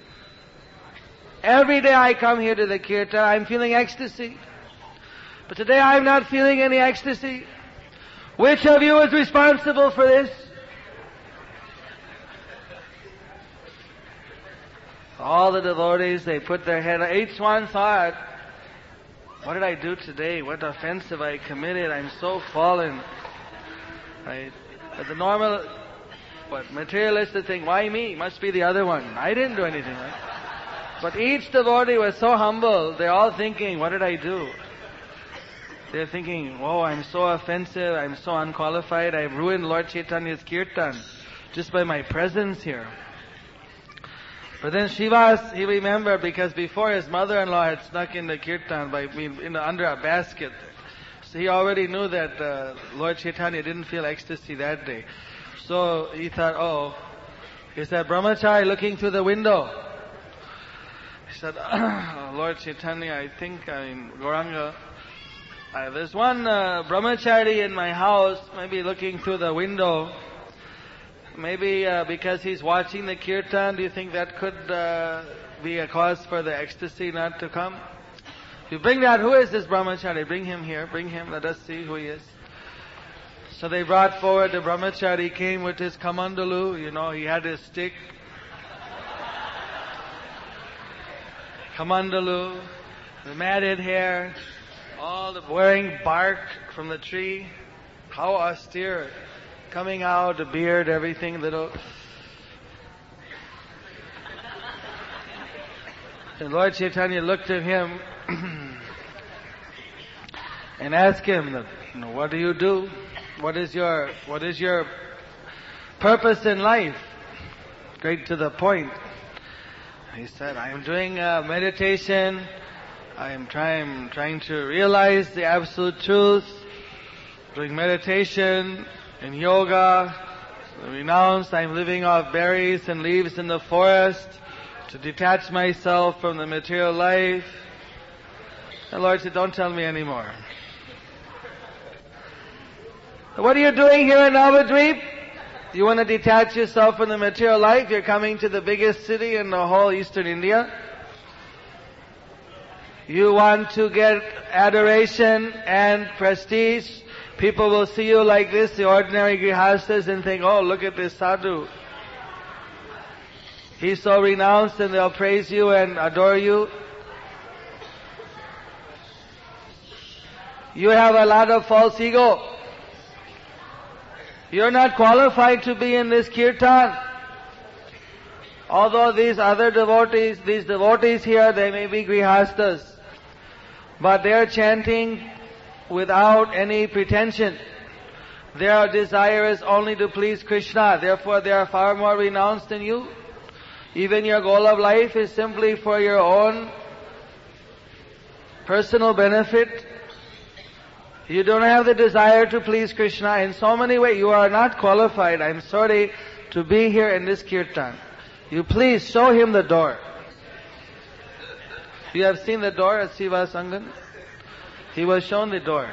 Every day I come here to the Kirtan, I'm feeling ecstasy. But today I'm not feeling any ecstasy. Which of you is responsible for this? All the devotees, they put their head, each one thought, what did I do today? What offense have I committed? I'm so fallen. Right? But the normal, materialistic thing, why me? Must be the other one. I didn't do anything, right? But each devotee was so humble, they're all thinking, what did I do? They're thinking, oh, I'm so offensive, I'm so unqualified, I've ruined Lord Chaitanya's kirtan just by my presence here. But then Srivas, he remembered, because before his mother-in-law had snuck in the kirtan under a basket. So he already knew that Lord Chaitanya didn't feel ecstasy that day. So he thought, he said, Brahmachari looking through the window. He said, Lord Chaitanya, I think Gauranga, there's one brahmachari in my house, maybe looking through the window. Maybe because he's watching the kirtan, do you think that could be a cause for the ecstasy not to come? If you bring that, who is this brahmachari? Bring him here, bring him, let us see who he is. So they brought forward the brahmachari. He came with his kamandalu, he had his stick. Kamandalu, the matted hair, wearing bark from the tree. How austere. Coming out, the beard, everything little. And Lord Chaitanya looked at him and asked him, what do you do? What is your purpose in life? Straight to the point. He said, I am doing meditation. I am trying to realize the absolute truth. Doing meditation and yoga. Renounced, I am living off berries and leaves in the forest to detach myself from the material life. The Lord said, don't tell me anymore. What are you doing here in Navadvip? You want to detach yourself from the material life? You're coming to the biggest city in the whole eastern India. You want to get adoration and prestige. People will see you like this, the ordinary grihastas, and think, oh, look at this sadhu. He's so renounced, and they'll praise you and adore you. You have a lot of false ego. You're not qualified to be in this kirtan. Although these devotees here, they may be grihastas, but they are chanting without any pretension. Their desire is only to please Krishna. Therefore, they are far more renounced than you. Even your goal of life is simply for your own personal benefit. You don't have the desire to please Krishna. In so many ways, you are not qualified, I'm sorry, to be here in this kirtan. You please show him the door. You have seen the door at Siva Sangan? He was shown the door.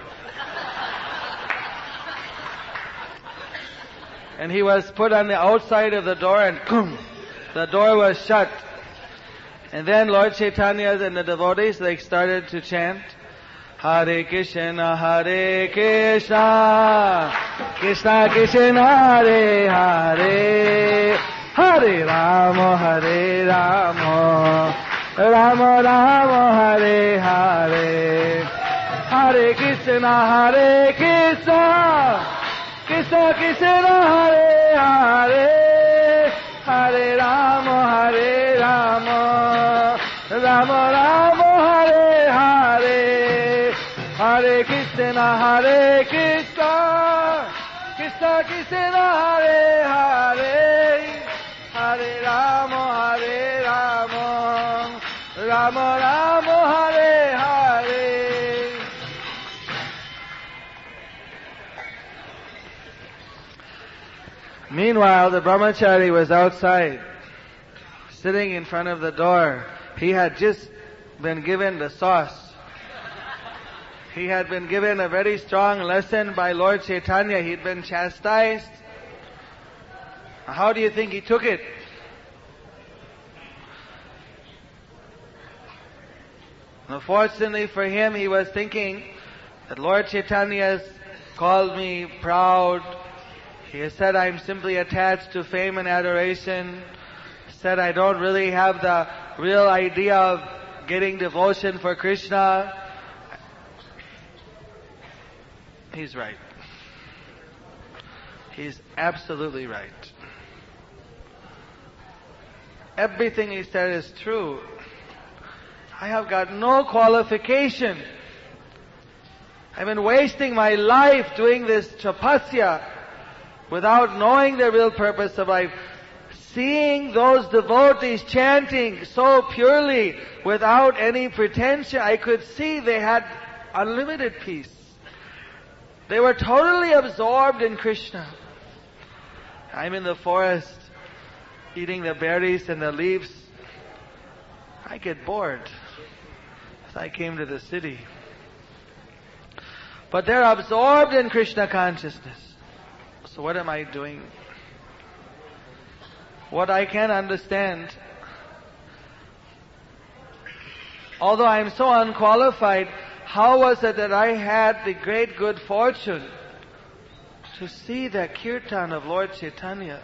And he was put on the outside of the door, and the door was shut. And then Lord Chaitanya and the devotees, they started to chant, Hare Krishna, Hare Krishna, Krishna Krishna, Hare Hare, Hare Rama, Hare Rama, Rama Rama, Hare Hare, Hare Krishna, Hare Krishna, Krishna Krishna, Hare Hare, Hare Rama, Hare Rama, Rama Rama, Hare Hare, Hare Krishna, Hare Krishna, Krishna Krishna, Hare Hare, Hare Rama, Hare Rama, Rama Rama, Hare Hare. Meanwhile, the brahmachari was outside, sitting in front of the door. He had just been given the sauce. He had been given a very strong lesson by Lord Chaitanya. He'd been chastised. How do you think he took it? Unfortunately for him, he was thinking that Lord Chaitanya has called me proud. He has said I'm simply attached to fame and adoration. He said I don't really have the real idea of getting devotion for Krishna. He's right. He's absolutely right. Everything he said is true. I have got no qualification. I've been wasting my life doing this tapasya without knowing the real purpose of life. Seeing those devotees chanting so purely without any pretension, I could see they had unlimited peace. They were totally absorbed in Krishna. I'm in the forest eating the berries and the leaves. I get bored. So I came to the city. But they're absorbed in Krishna consciousness. So what am I doing? What I can understand, although I am so unqualified, how was it that I had the great good fortune to see the kirtan of Lord Chaitanya,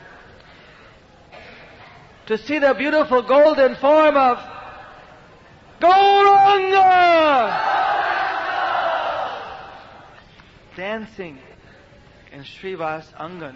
to see the beautiful golden form of Gauranga dancing in Srivas Angan.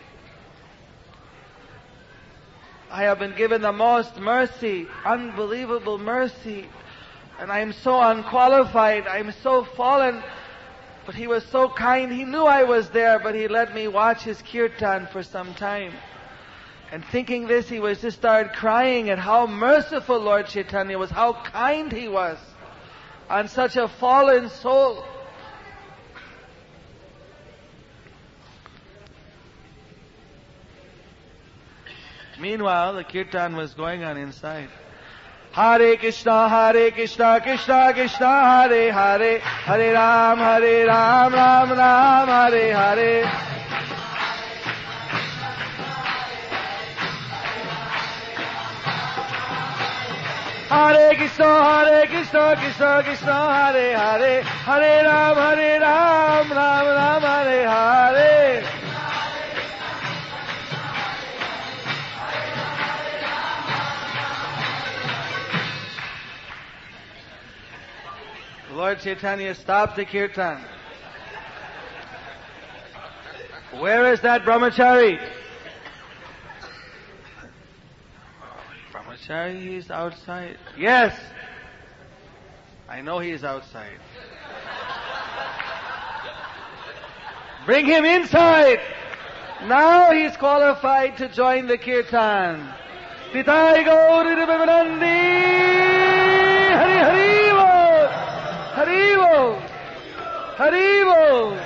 I have been given the most mercy, unbelievable mercy, and I am so unqualified, I am so fallen, but he was so kind. He knew I was there, but he let me watch his kirtan for some time. And thinking this, he was just started crying at how merciful Lord Chaitanya was, how kind he was on such a fallen soul. Meanwhile, the kirtan was going on inside. Hare Krishna, Krishna Krishna, Hare Hare, Hare Ram, Ram Ram, Hare Hare. Hare Krishna, Krishna Krishna, Hare Hare, Hare Ram, Ram Ram, Hare Hare. Lord Chaitanya stopped the kirtan. Where is that brahmachari? Brahmachari, he's outside. Yes, I know he is outside. Bring him inside. Now he's qualified to join the kirtan. Pitai Gauri Vivekanandi, Hari Hari Bo. Haribo! Haribo!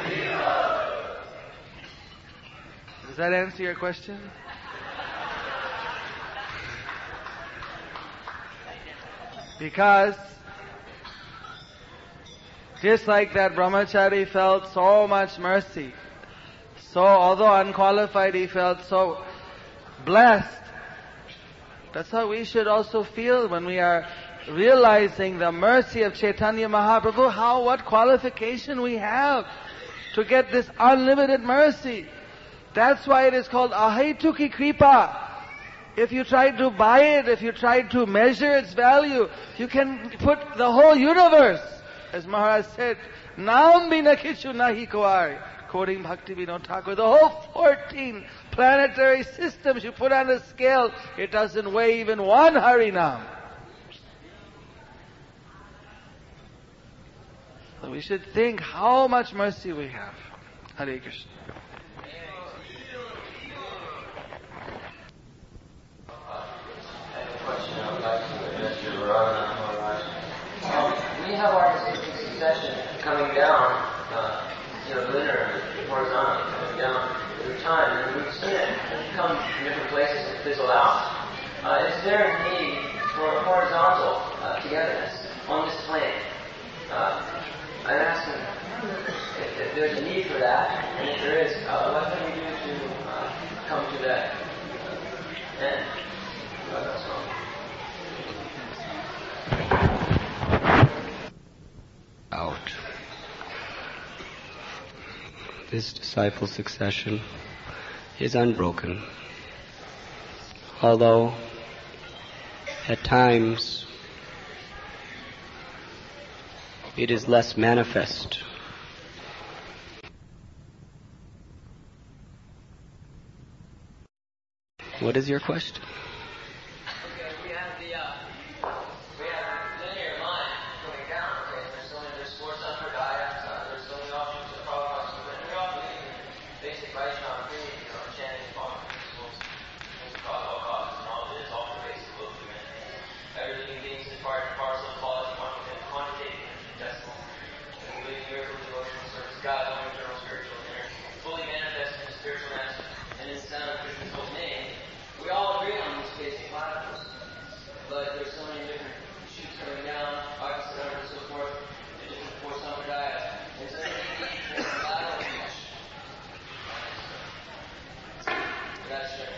Does that answer your question? Because just like that brahmachari felt so much mercy, so although unqualified he felt so blessed, that's how we should also feel when we are realizing the mercy of Chaitanya Mahaprabhu, what qualification we have to get this unlimited mercy. That's why it is called Ahaituki Kripa. If you try to buy it, if you try to measure its value, you can put the whole universe, as Maharaj said, Naam bina kichu nahi koai, quoting Bhakti Vinod Thakur, the whole 14 planetary systems you put on a scale, it doesn't weigh even one Harinam. So we should think how much mercy we have. Hare Krishna. We have artistic succession coming down, linear, horizontal, coming down through time, and we've seen it come from different places and fizzle out. Is there a need for horizontal togetherness on this plane? I'm asking if there's a need for that, and if there is, what can we do to come to that end? Out. This disciple succession is unbroken, although at times it is less manifest. What is your question? Okay, we have linear line coming down. Okay, there's four Sampradayas, there's so God's own eternal spiritual inner, fully manifest in the spiritual master, and in the sound of Krishna's holy name. We all agree on these basic platforms, but there's so many different shoots coming down, Pakistan and so forth, and different four sampradayas. And so there's a lot of each. That's right.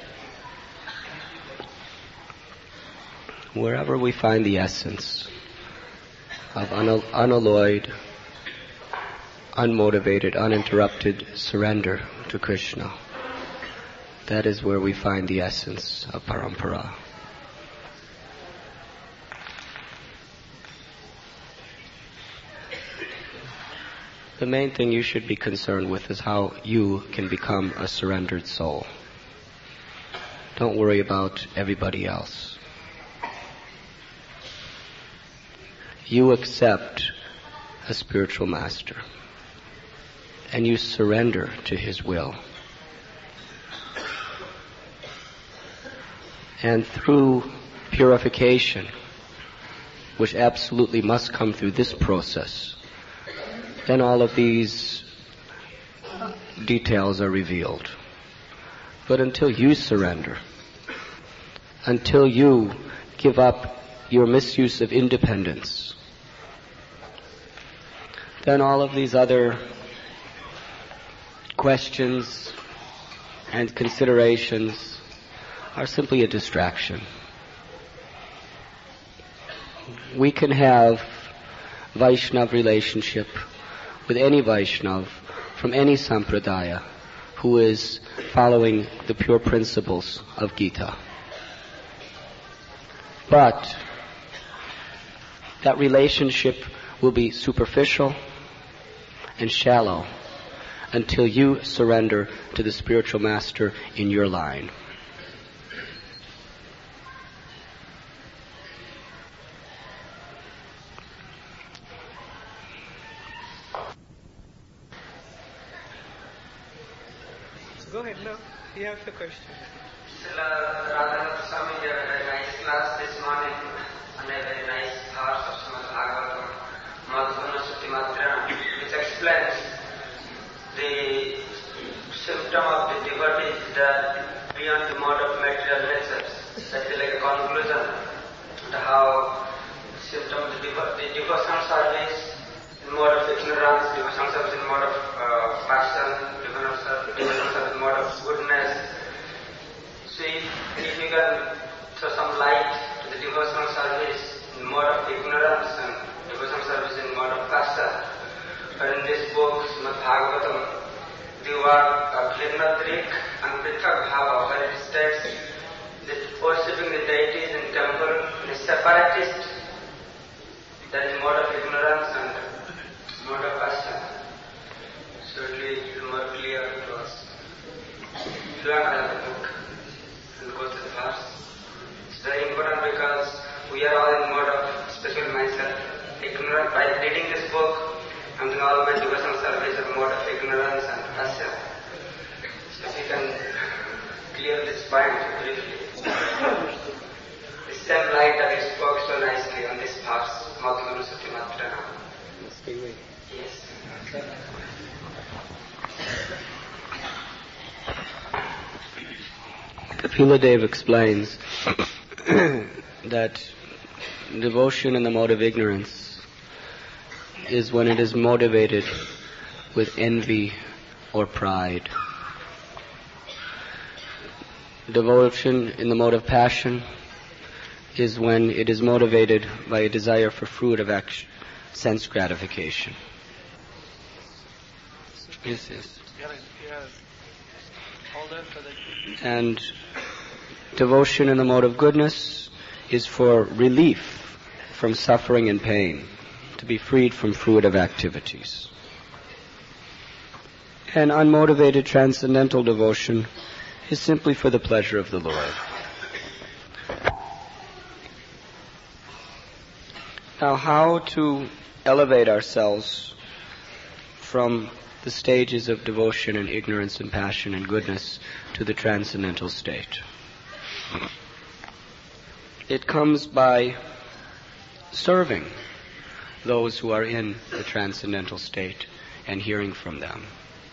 Wherever we find the essence of unalloyed, unmotivated, uninterrupted surrender to Krishna, that is where we find the essence of parampara. The main thing you should be concerned with is how you can become a surrendered soul. Don't worry about everybody else. You accept a spiritual master and you surrender to his will. And through purification, which absolutely must come through this process, then all of these details are revealed. But until you surrender, until you give up your misuse of independence, then all of these other questions and considerations are simply a distraction. We can have Vaishnav relationship with any Vaishnav from any sampradaya who is following the pure principles of Gita. But that relationship will be superficial and shallow until you surrender to the spiritual master in your line. Go ahead, no. You have the question. Radha Swami gave a very nice class this morning and a very nice verse of Srimad Bhagavatam, Madhuguna Sutimatram, which explains the symptom of the devotee is that beyond the mode of material natures. That is like a conclusion to how the symptom of the devotional service in mode of ignorance, devotional service in mode of passion, devotional service in mode of goodness. See, if you can throw some light to the devotional service in mode of ignorance and devotional service in mode of passion. But in this book, Srimad Bhagavatam, the word of Himnadrik and Prithak Bhava, where it states that worshipping the deities in temple is separatist, that is mode of ignorance and mode of passion. So it will be more clear to us. If you want to have the book and go to the verse, it's very important because we are all in mode of special myself, ignorant. By reading this book, I'm doing all my devotional service in mode of ignorance and passion. So if you can clear this point briefly. The same light that you spoke so nicely on this verse, Madhuguna Sutimatram. Yes. Kapila Dev explains that devotion in the mode of ignorance is when it is motivated with envy or pride. Devotion in the mode of passion is when it is motivated by a desire for fruit of action, sense gratification. Yes. And devotion in the mode of goodness is for relief from suffering and pain, to be freed from fruitive activities. And unmotivated transcendental devotion is simply for the pleasure of the Lord. Now, how to elevate ourselves from the stages of devotion and ignorance and passion and goodness to the transcendental state? It comes by serving those who are in the transcendental state and hearing from them.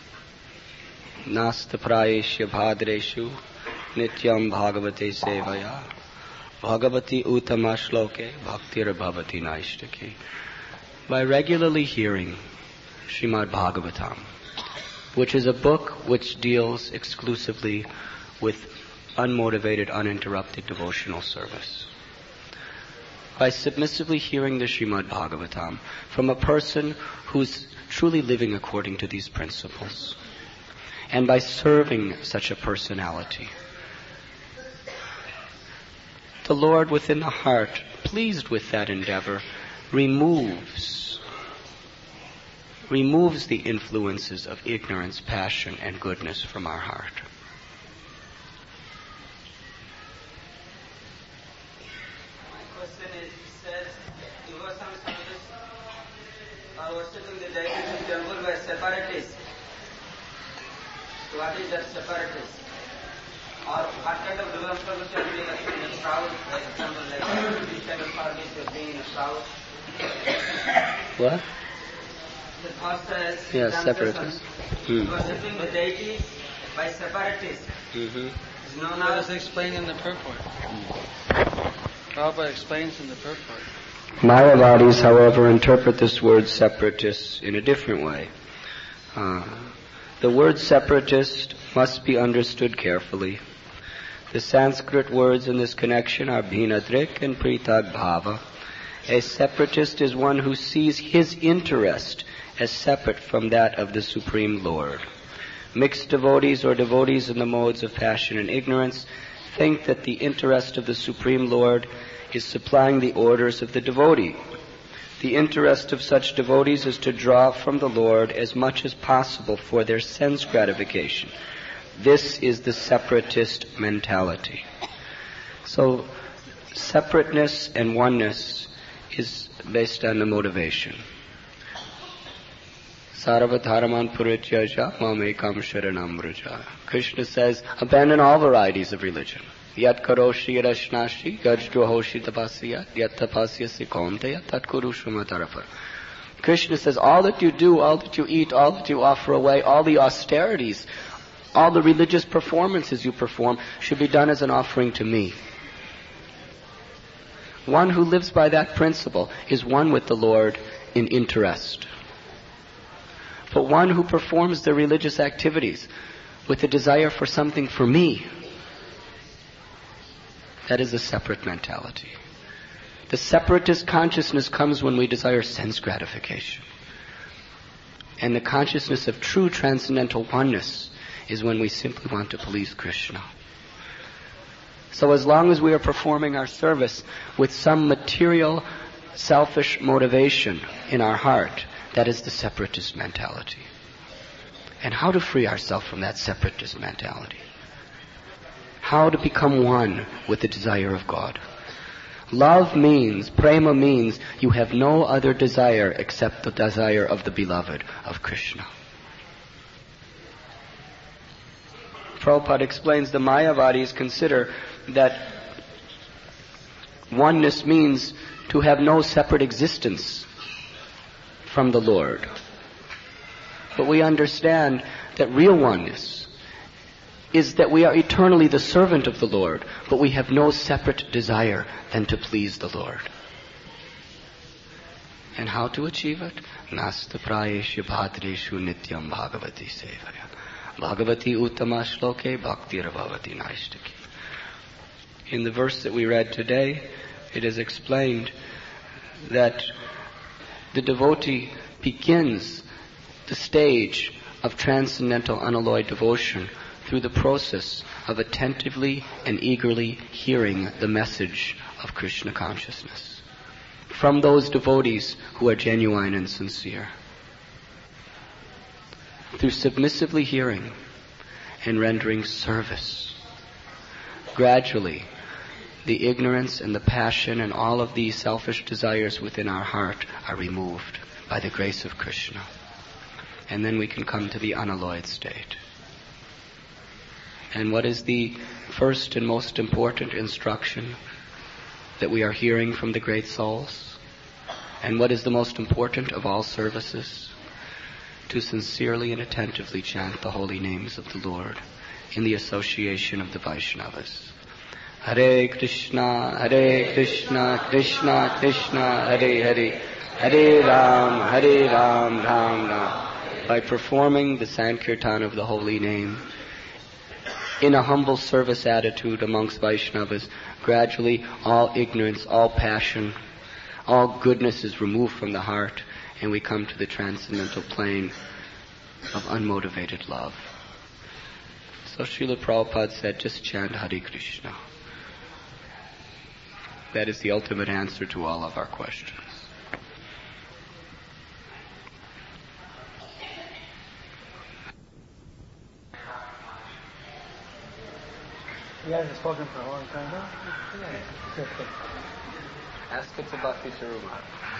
Nasta prayesya bhadreshu nityam bhagavate sevaya bhagavati uttama shloke bhaktir bhavati naishtaki. By regularly hearing Srimad Bhagavatam, which is a book which deals exclusively with unmotivated, uninterrupted devotional service. By submissively hearing the Srimad Bhagavatam from a person who's truly living according to these principles, and by serving such a personality, the Lord within the heart, pleased with that endeavor, removes the influences of ignorance, passion, and goodness from our heart. My question is, it says, devotional service are worshipping the deities in temple by separatists. So what is that separatist? Or what kind of devotional service are being in the crowd? For example, like this kind of parties are being in the crowd. What? The first says, separatists. Worshipping the deities by separatists. Is known as explained in the purport. Prabhupada explains in the purport. Mayavadis, however, interpret this word separatists in a different way. The word separatist must be understood carefully. The Sanskrit words in this connection are bhinadrik and pritag bhava. A separatist is one who sees his interest as separate from that of the Supreme Lord. Mixed devotees or devotees in the modes of passion and ignorance think that the interest of the Supreme Lord is supplying the orders of the devotee. The interest of such devotees is to draw from the Lord as much as possible for their sense gratification. This is the separatist mentality. So, separateness and oneness is based on the motivation. Sarvataraman purityaja mamekam sharanam vraja. Krishna says, abandon all varieties of religion. Yat karoshi yadashnashi yajduhoshi tapasya yat tapasyasi konteya tat kuru shumatarapar. Krishna says, all that you do, all that you eat, all that you offer away, all the austerities, all the religious performances you perform should be done as an offering to me. One who lives by that principle is one with the Lord in interest. But one who performs the religious activities with a desire for something for me, that is a separate mentality. The separatist consciousness comes when we desire sense gratification. And the consciousness of true transcendental oneness is when we simply want to please Krishna. So as long as we are performing our service with some material, selfish motivation in our heart, that is the separatist mentality. And how to free ourselves from that separatist mentality? How to become one with the desire of God? Love means, prema means, you have no other desire except the desire of the beloved, of Krishna. Prabhupada explains the Mayavadis consider that oneness means to have no separate existence from the Lord. But we understand that real oneness is that we are eternally the servant of the Lord, but we have no separate desire than to please the Lord. And how to achieve it? Nasta prayeshu bhadreshu nityam bhagavati sevaya. Bhagavati uttama shloke bhaktir bhavati naishtaki. In the verse that we read today, it is explained that the devotee begins the stage of transcendental unalloyed devotion through the process of attentively and eagerly hearing the message of Krishna consciousness from those devotees who are genuine and sincere. Through submissively hearing and rendering service, gradually the ignorance and the passion and all of these selfish desires within our heart are removed by the grace of Krishna. And then we can come to the unalloyed state. And what is the first and most important instruction that we are hearing from the great souls? And what is the most important of all services? to sincerely and attentively chant the holy names of the Lord in the association of the Vaishnavas. Hare Krishna, Krishna Krishna, Hare Hare, Hare Ram, Ram Ram. By performing the Sankirtan of the holy name in a humble service attitude amongst Vaishnavas, gradually all ignorance, all passion, all goodness is removed from the heart, and we come to the transcendental plane of unmotivated love. So Srila Prabhupada said, just chant Hare Krishna. That is the ultimate answer to all of our questions. You guys have spoken for a long time, huh? Ask it to Bhakti Saruma.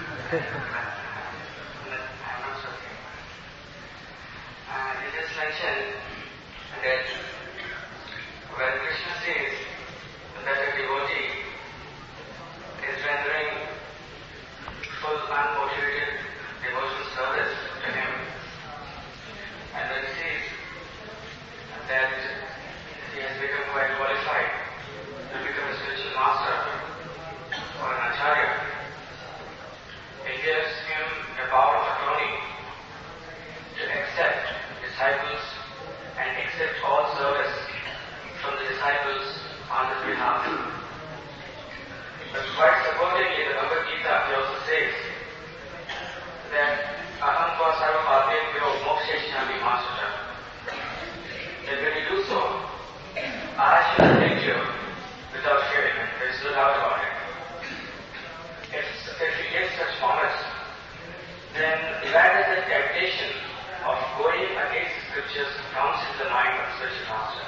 You just mentioned that when Krishna says that a devotee is rendering full unmotivated devotional service to him, and when he says that he has become quite qualified to become a spiritual master or an acharya, it gives him a power of attorney to accept disciples and accept all service from the disciples on his behalf. But quite supportingly, the Bhagavad Gita also says that aham tva sarva papebhyo moksheshyami ma sutta. That when you do so, I shall take you without fearing. There is no doubt about it. If he gives such promise, then where does the temptation of going against the scriptures comes in the mind of such a master?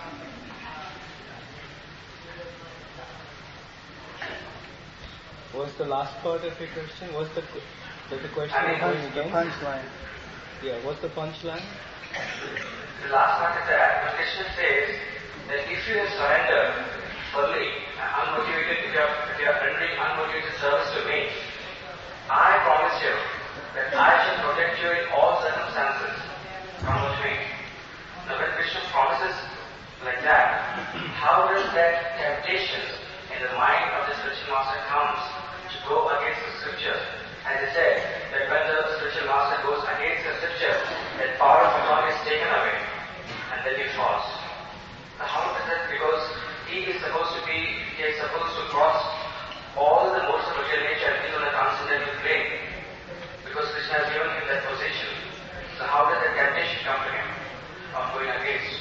What's the last part of your question? What's the question going against? The punchline. Yeah, what's the punchline? The last part is that when Krishna says that if you have surrendered fully and unmotivated, if you are rendering unmotivated service to me, I promise you that I shall protect you in all circumstances from what me. Now when Krishna promises like that, how does that temptation in the mind of the spiritual master comes to go against the scripture? As I said, that when the spiritual master goes against the scripture, that power of attorney is taken away, and then he falls. Now how is that? Because he is supposed to cross all the modes of material nature and be on a transcendental plane. Because Krishna has given him that position. So how does that temptation come to him of going against?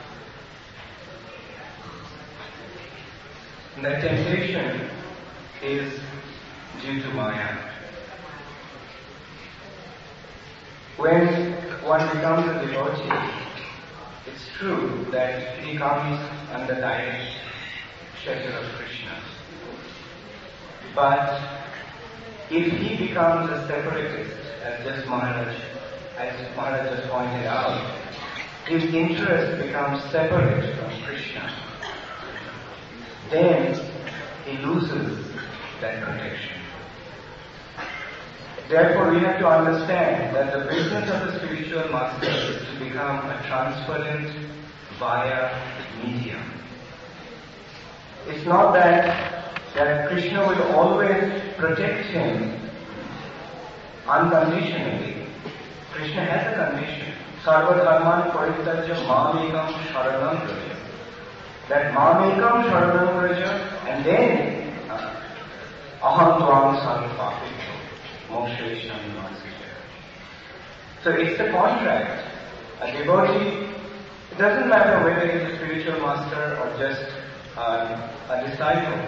The temptation is due to Maya. When one becomes a devotee, it's true that he comes under direct shelter of Krishna. But if he becomes a separatist, as Maharaj just pointed out, his interest becomes separate from Krishna, then he loses that protection. Therefore, we have to understand that the business of the spiritual master is to become a transparent via medium. It's not that Krishna will always protect him unconditionally. Krishna has a condition. Sarva dharman parityajya mamekam sharanam vraja. That mamekam sharanam vraja, and then aham tvam sarvapapito moksheshyami ma sutta. So it's a contract. A devotee, it doesn't matter whether he is a spiritual master or just a disciple.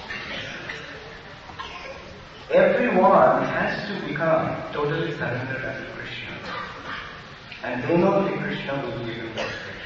Everyone has to become totally surrendered unto Krishna. And then only Krishna will give you protection.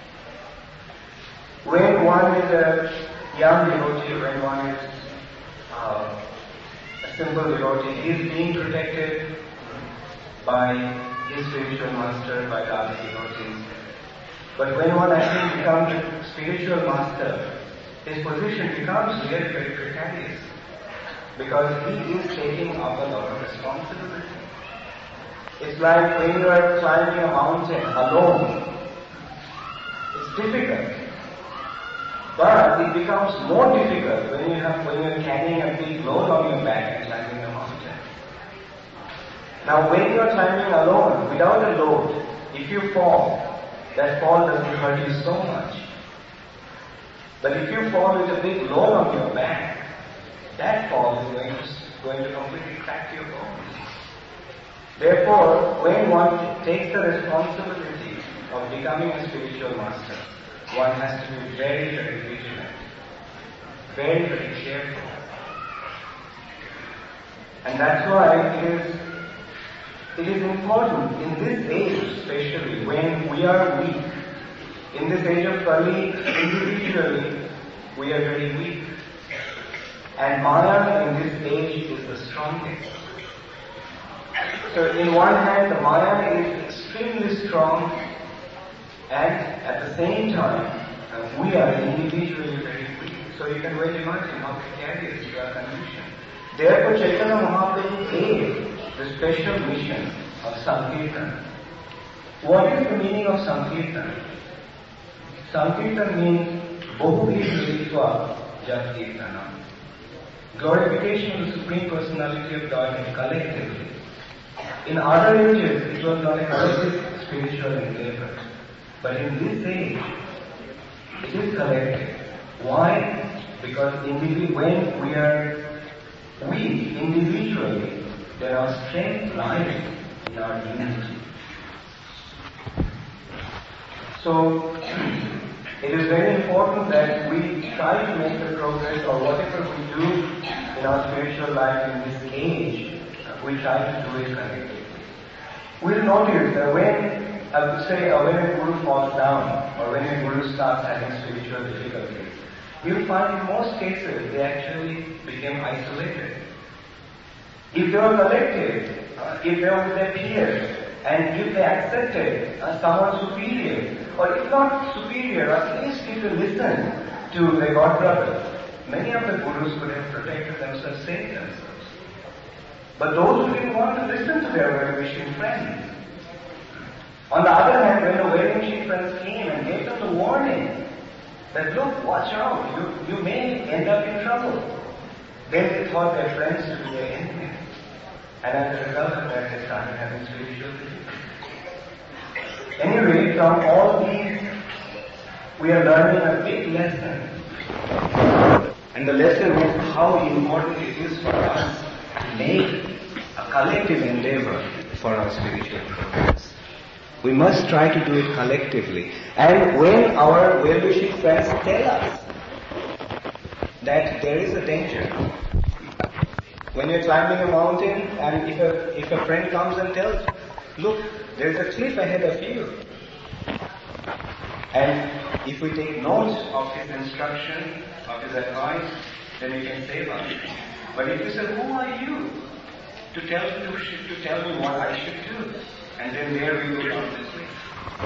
When one is a young devotee, when one is a simple devotee, he is being protected by his spiritual master, by the other devotees. But when one actually becomes a spiritual master, his position becomes really very precarious. Because he is taking up a lot of responsibility. It's like when you are climbing a mountain alone. It's difficult. But it becomes more difficult when you're carrying a big load on your back and climbing a mountain. Now when you are climbing alone, without a load, if you fall, that fall doesn't hurt you so much. But if you fall with a big load on your back, that fall is going to completely crack your bones. Therefore, when one takes the responsibility of becoming a spiritual master, one has to be very, very vigilant, very, very careful. And that's why it is important in this age, especially when we are weak. In this age of Kali, individually, we are very weak. And Maya in this age is the strongest. So in one hand, the Maya is extremely strong, and at the same time, we are individually very weak. So you can well imagine how precarious we are conditioned. Therefore, Chaitanya Mahaprabhu gave the special mission of Sankirtan. What is the meaning of Sankirtan? Sankirtan means Bahubhi Sritva Jat Kirtana. Glorification of the Supreme Personality of Godhead collectively. In other ages, it was not a collective spiritual endeavor. But in this age, it is collective. Why? Because when we are weak individually, then our strength lies in our unity. So, it is very important that we try to make the progress, or whatever we do in our spiritual life in this age, we try to do it collectively. We'll notice that when a guru falls down, or when a guru starts having spiritual difficulties, you'll find in most cases they actually became isolated. If they were collective, if they were with their peers, and if they accepted someone superior, or if not superior, at least if they listened to their god brothers, many of the gurus could have protected themselves, saved themselves. But those who didn't want to listen to their well-wishing friends. On the other hand, when the well-wishing friends came and gave them the warning that, look, watch out, you may end up in trouble, then they thought their friends to be their enemies. And as a result of that, they started having spiritual difficulties. Anyway, from all these, we are learning a big lesson. And the lesson is how important it is for us to make a collective endeavor for our spiritual progress. We must try to do it collectively. And when our well-wishing friends tell us that there is a danger, when you're climbing a mountain and if a friend comes and tells, look, there's a cliff ahead of you. And if we take note of his instruction, of his advice, then we can save us. But if you say, who are you to tell me what I should do? And then there we go down this way.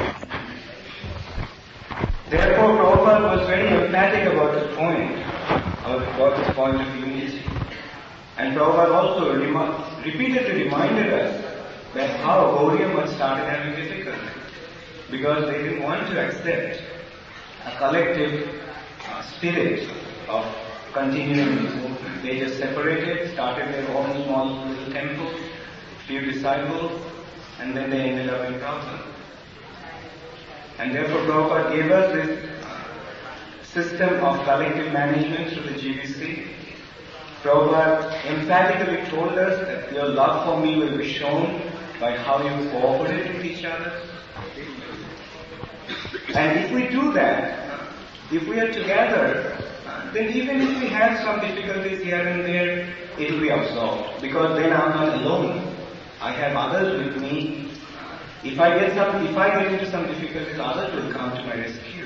Therefore, Prabhupada was very emphatic about this point, about this point of unity. And Prabhupada also repeatedly reminded us that how Gaudiya Math started having difficulty, because they didn't want to accept a collective spirit of continuing this movement. They just separated, started their own small little temple, few disciples, and then they ended up in problem. And therefore Prabhupada gave us this system of collective management through the GBC. Prabhupada emphatically told us that your love for me will be shown by how you cooperate with each other. And if we do that, if we are together, then even if we have some difficulties here and there, it will be absorbed. Because then I'm not alone. I have others with me. If I get into some difficulties, others will come to my rescue.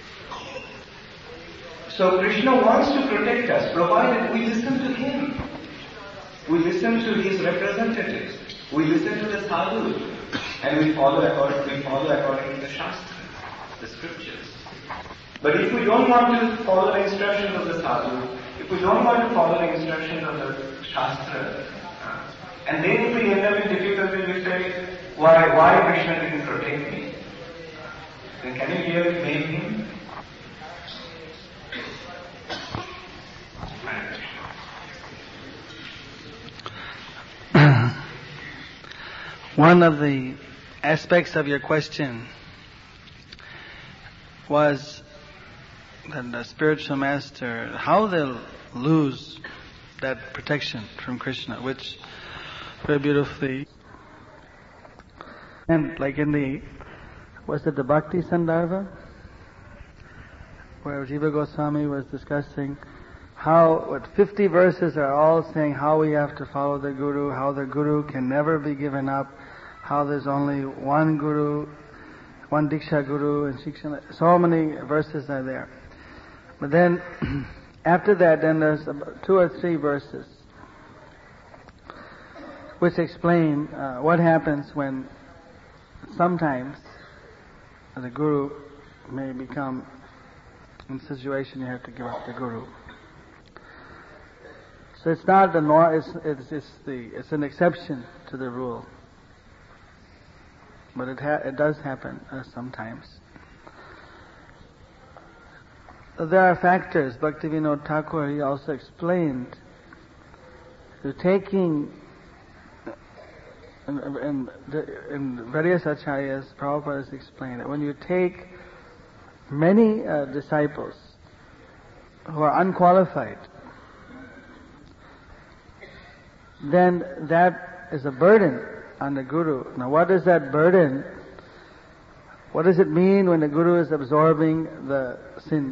So Krishna wants to protect us, provided we listen to him. We listen to his representatives. We listen to the sadhus. And we follow according to the Shastra, the scriptures. But if we don't want to follow the instructions of the sadhu, if we don't want to follow the instructions of the Shastra, and then if we end up in difficulty, we say, why Krishna didn't protect me? Then can you really blame him? One of the aspects of your question was that the spiritual master, how they'll lose that protection from Krishna, which very beautifully, and like in the, was it the Bhakti Sandarbha? Where Jiva Goswami was discussing how, 50 verses are all saying how we have to follow the Guru, how the Guru can never be given up, how there's only one Guru, one Diksha Guru, and Shiksha, so many verses are there. But then, after that, then there's about 2 or 3 verses which explain what happens when sometimes the Guru may become in a situation you have to give up the Guru. So it's not the norm, it's an exception to the rule. But it does happen sometimes. There are factors. Bhaktivinoda Thakur, he also explained, taking, in various acharyas, Prabhupada has explained that when you take many disciples who are unqualified, then that is a burden on the Guru. Now what is that burden? What does it mean when the Guru is absorbing the sin?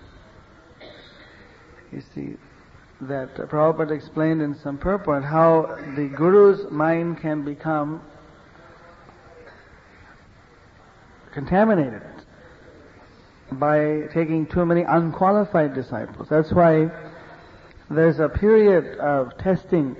You see, that Prabhupada explained in some purport how the Guru's mind can become contaminated by taking too many unqualified disciples. That's why there's a period of testing,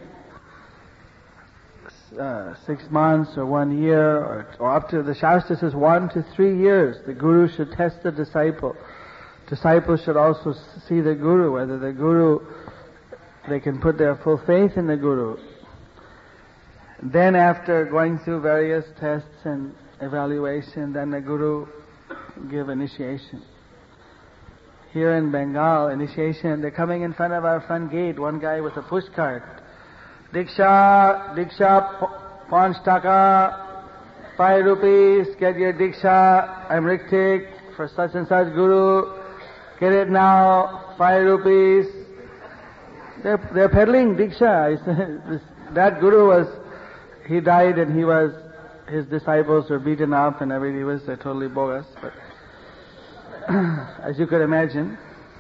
6 months or 1 year, or up to, the Shastra says 1 to 3 years, the Guru should test the disciple. Disciples should also see the Guru, whether the Guru, they can put their full faith in the Guru. Then after going through various tests and evaluation, then the Guru give initiation. Here in Bengal, initiation, they're coming in front of our front gate, one guy with a push cart. Diksha, 5 taka, 5 rupees, get your Diksha, I'm Riktik, for such and such Guru, get it now, 5 rupees. They're peddling Diksha. That Guru was, he died and his disciples were beaten up and everything was totally bogus, but as you could imagine.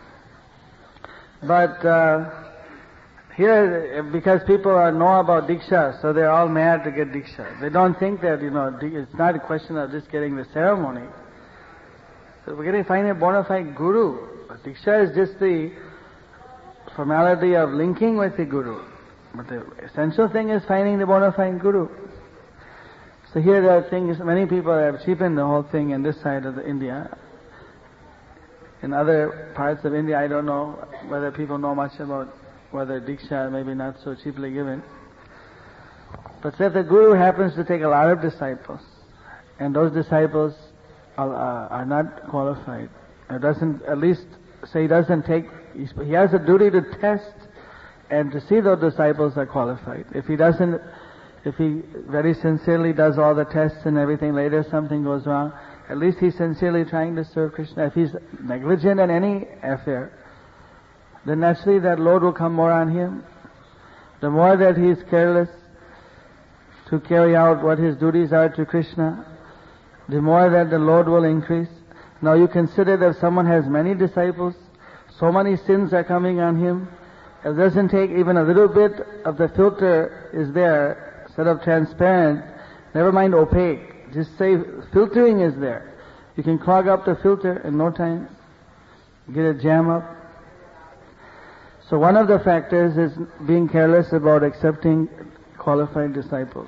But here, because people know about Diksha, so they're all mad to get Diksha. They don't think that, it's not a question of just getting the ceremony. So we're going to find a bona fide Guru. Diksha is just the formality of linking with the Guru. But the essential thing is finding the bona fide Guru. So here there are things, many people have cheapened the whole thing in this side of India. In other parts of India, I don't know whether people know much about whether Diksha may be not so cheaply given. But say if the Guru happens to take a lot of disciples, and those disciples are not qualified, or doesn't, at least say he doesn't take, he has a duty to test and to see those disciples are qualified. If he very sincerely does all the tests and everything, later something goes wrong, at least he's sincerely trying to serve Krishna. If he's negligent in any affair, then naturally that load will come more on him. The more that he is careless to carry out what his duties are to Krishna, the more that the load will increase. Now you consider that if someone has many disciples, so many sins are coming on him, it doesn't take even a little bit of the filter is there, instead of transparent, never mind opaque, just say filtering is there. You can clog up the filter in no time, get a jam up. So one of the factors is being careless about accepting qualified disciples.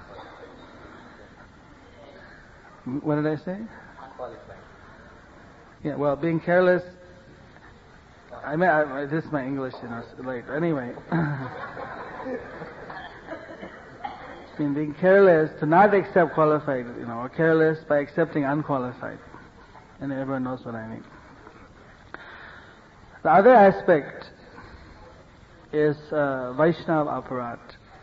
What did I say? Unqualified. Yeah, well, being careless, this is my English, it's late. Anyway. being careless to not accept qualified, or careless by accepting unqualified. And everyone knows what I mean. The other aspect is Vaishnava aparat.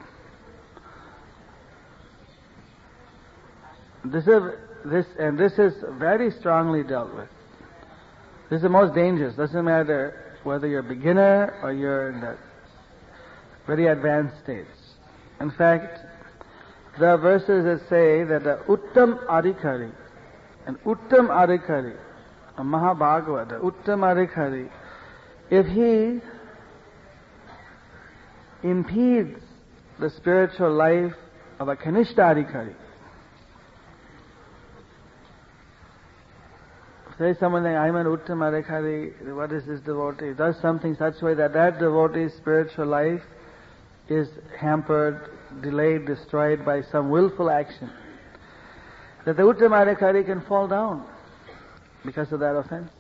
This is very strongly dealt with. This is the most dangerous. Doesn't matter whether you're a beginner or you're in the very advanced stage. In fact, there are verses that say that the Uttam Adhikari, a Mahabhagavad, the Uttam Adhikari, if he impedes the spiritual life of a Kanishta Adhikari, say someone like, I'm an Uttam Adhikari, what is this devotee? Does something such way that devotee's spiritual life is hampered, delayed, destroyed by some willful action. That the Uttam Adhikari can fall down because of that offense.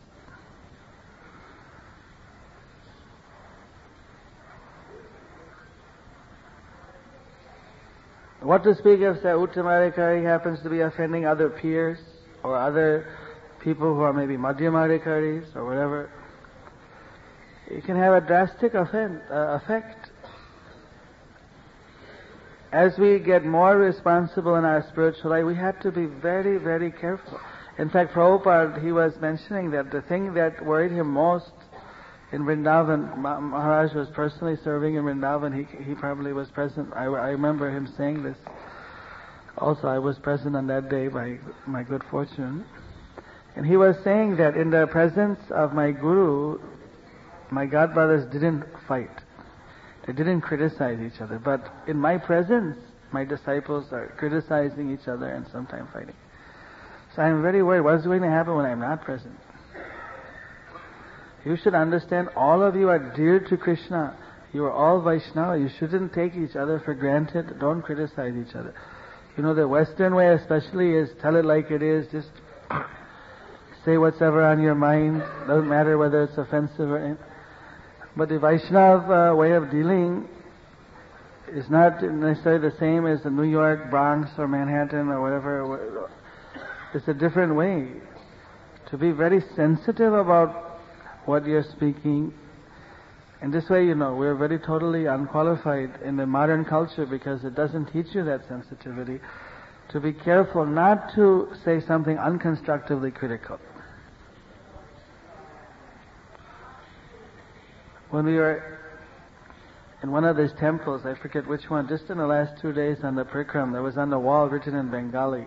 What to speak of, say, Uttam Adhikari happens to be offending other peers or other people who are maybe Madhyam Adhikaris or whatever. It can have a drastic effect. As we get more responsible in our spiritual life, we have to be very, very careful. In fact, Prabhupada, he was mentioning that the thing that worried him most in Vrindavan, Maharaj was personally serving in Vrindavan, he probably was present. I remember him saying this. Also, I was present on that day by my good fortune. And he was saying that in the presence of my Guru, my godbrothers didn't fight. They didn't criticize each other. But in my presence, my disciples are criticizing each other and sometimes fighting. So I'm very worried. What's going to happen when I'm not present? You should understand, all of you are dear to Krishna. You are all Vaishnava. You shouldn't take each other for granted. Don't criticize each other. The Western way especially is tell it like it is. Just say what's ever on your mind. Doesn't matter whether it's offensive or not. But the Vaishnava way of dealing is not necessarily the same as the New York, Bronx, or Manhattan, or whatever. It's a different way. To be very sensitive about what you're speaking. And this way, we're very totally unqualified in the modern culture because it doesn't teach you that sensitivity. To be careful not to say something unconstructively critical. When we were in one of these temples, I forget which one, just in the last 2 days on the Prikram, there was on the wall written in Bengali.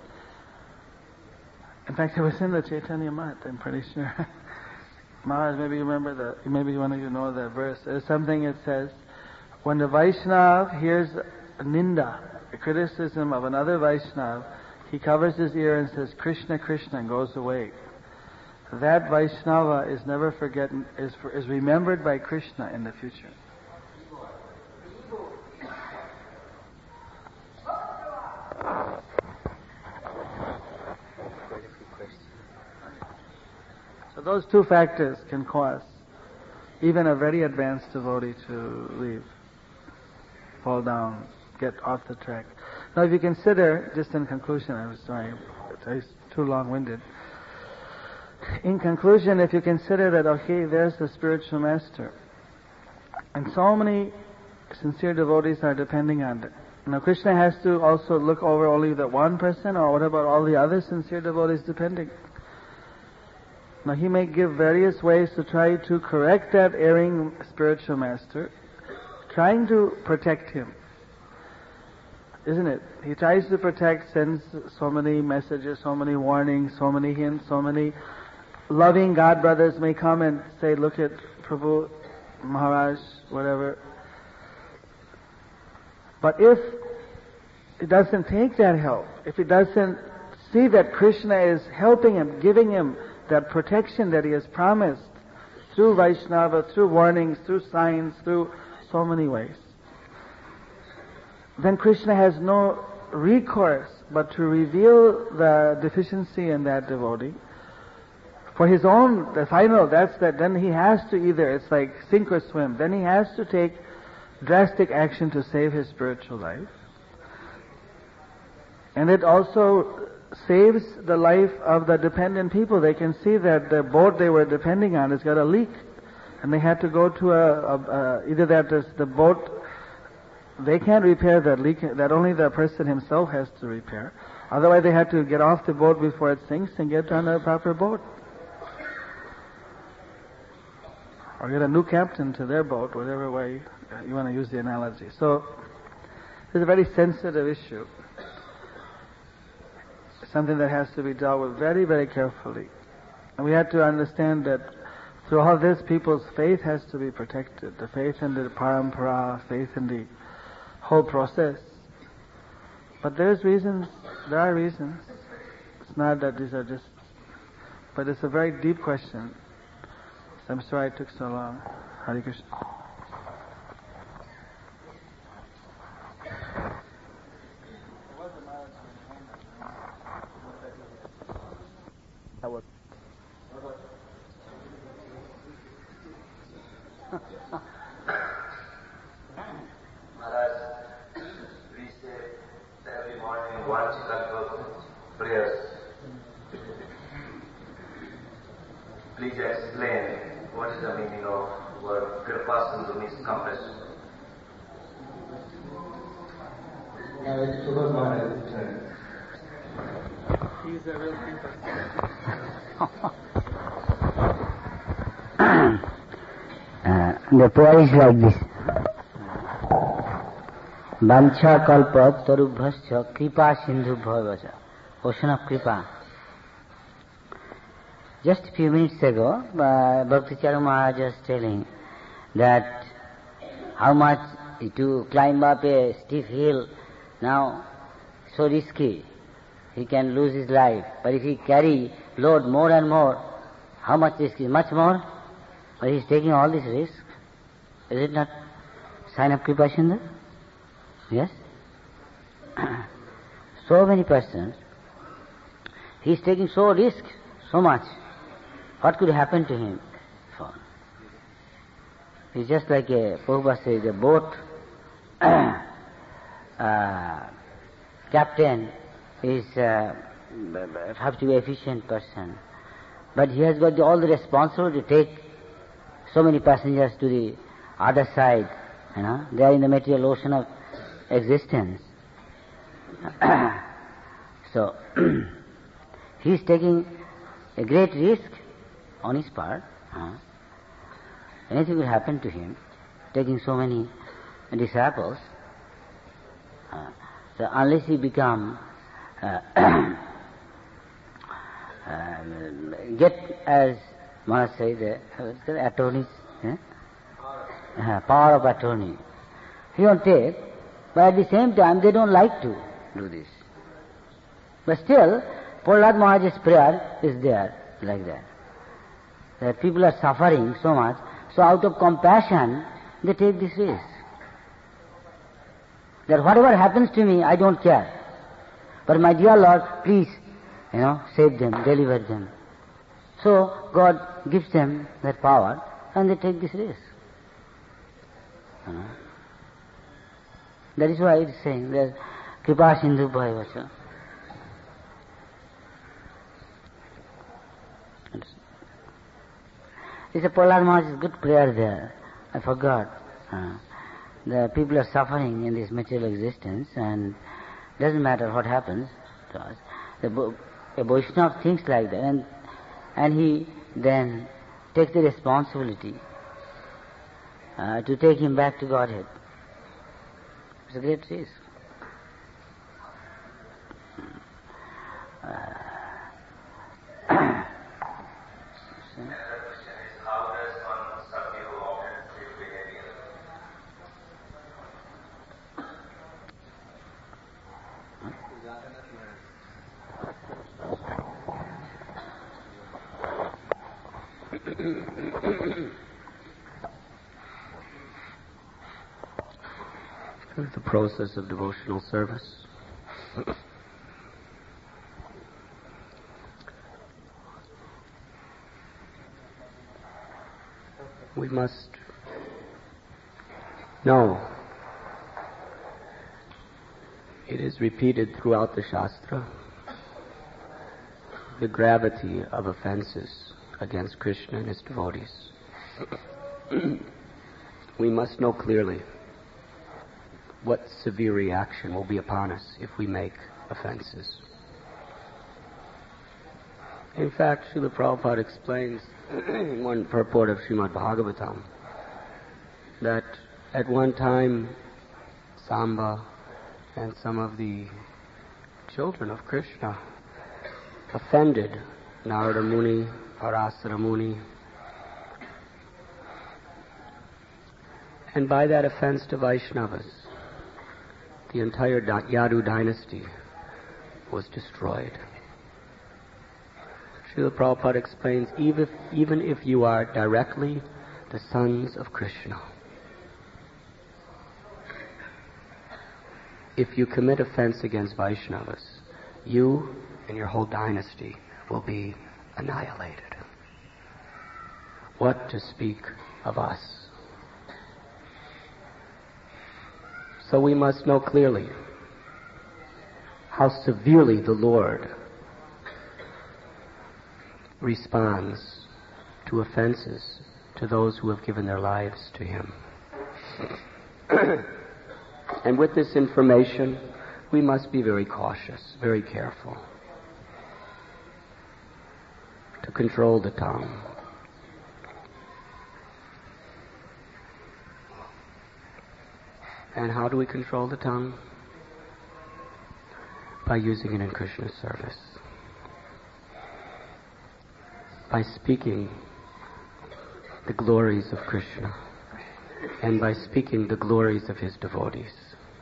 In fact, it was in the Chaitanya Math, I'm pretty sure. Maharaj, maybe one of you know that verse. There's something it says, when the Vaishnava hears a ninda, a criticism of another Vaishnava, he covers his ear and says, Krishna, Krishna, and goes away. That Vaishnava is never forgotten, is remembered by Krishna in the future. So those two factors can cause even a very advanced devotee to leave, fall down, get off the track. Now if you consider, just in conclusion, I was too long-winded. In conclusion, if you consider that, okay, there's the spiritual master, and so many sincere devotees are depending on it. Now Krishna has to also look over only that one person, or what about all the other sincere devotees depending? Now he may give various ways to try to correct that erring spiritual master, trying to protect him. Isn't it? He tries to protect, sends so many messages, so many warnings, so many hints, so many loving God brothers may come and say, look at Prabhu, Maharaj, whatever. But if it doesn't take that help, if he doesn't see that Krishna is helping him, giving him that protection that he has promised through Vaishnava, through warnings, through signs, through so many ways, then Krishna has no recourse but to reveal the deficiency in that devotee. For his own, then he has to either, it's like sink or swim, then he has to take drastic action to save his spiritual life. And it also saves the life of the dependent people. They can see that the boat they were depending on has got a leak, and they had to go to either that is the boat, they can't repair that leak, that only the person himself has to repair. Otherwise they had to get off the boat before it sinks and get on a proper boat. Or get a new captain to their boat, whatever way you want to use the analogy. So, it's a very sensitive issue. Something that has to be dealt with very, very carefully. And we have to understand that through all this, people's faith has to be protected. The faith in the parampara, faith in the whole process. But there are reasons. It's not that these are just, but it's a very deep question. So I'm sorry it took so long. Hare Krishna. Maharaj, we say every morning one Chikalpa prayers. Please explain what is the meaning of word Kripa Sindhu means compassion. It's Subha's Maharaj's turn. He's a real thinker. The prayer is like this. Vancha kalpa tarubhascha kripa sindhu bhavascha. Ocean of kripa. Just a few minutes ago, Bhakti Charu Maharaj was telling that how much to climb up a steep hill, now so risky, he can lose his life. But if he carry load more and more, how much risk is? Much more. But he is taking all this risk. Is it not sign of Kripa Sindhu? Yes? So many persons, he is taking so much. What could happen to him? He's just like Prabhupada says, a boat captain is have to be an efficient person. But he has got all the responsibility to take so many passengers to the other side. They are in the material ocean of existence. So, he is taking a great risk on his part. Anything will happen to him, taking so many disciples. So unless he become get, as Maharaj says, the attorneys, power of attorney. He won't take, but at the same time they don't like to do this. But still, Prahlad Maharaj's prayer is there, like that. That people are suffering so much, so out of compassion, they take this risk. That whatever happens to me, I don't care. But my dear Lord, please, save them, deliver them. So God gives them that power, and they take this risk. That is why it is saying that Kripa Sindhu Bhavascha. It's a Prahlad Maharaj's good prayer there. I forgot. The people are suffering in this material existence, and doesn't matter what happens to us. A Vaishnava thinks like that, and he then takes the responsibility to take him back to Godhead. It's a great risk. The process of devotional service. We must know It is repeated throughout the Shastra, the gravity of offenses against Krishna and his devotees. We must know clearly what severe reaction will be upon us if we make offenses. In fact, Srila Prabhupada explains in one purport of Srimad Bhagavatam that at one time Samba and some of the children of Krishna offended Narada Muni, Parasara Muni, and by that offense to Vaishnavas, the entire Yadu dynasty was destroyed. Srila Prabhupada explains, even if you are directly the sons of Krishna, if you commit offense against Vaishnavas, you and your whole dynasty will be annihilated. What to speak of us? So we must know clearly how severely the Lord responds to offenses to those who have given their lives to Him. And with this information, we must be very cautious, very careful to control the tongue. And how do we control the tongue? By using it in Krishna's service. By speaking the glories of Krishna and by speaking the glories of his devotees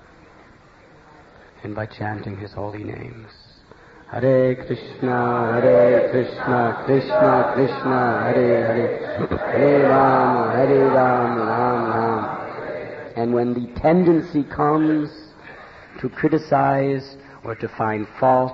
and by chanting his holy names. Hare Krishna, Krishna Krishna, Hare Hare, Hare Ram, Ram Ram. And when the tendency comes to criticize or to find fault,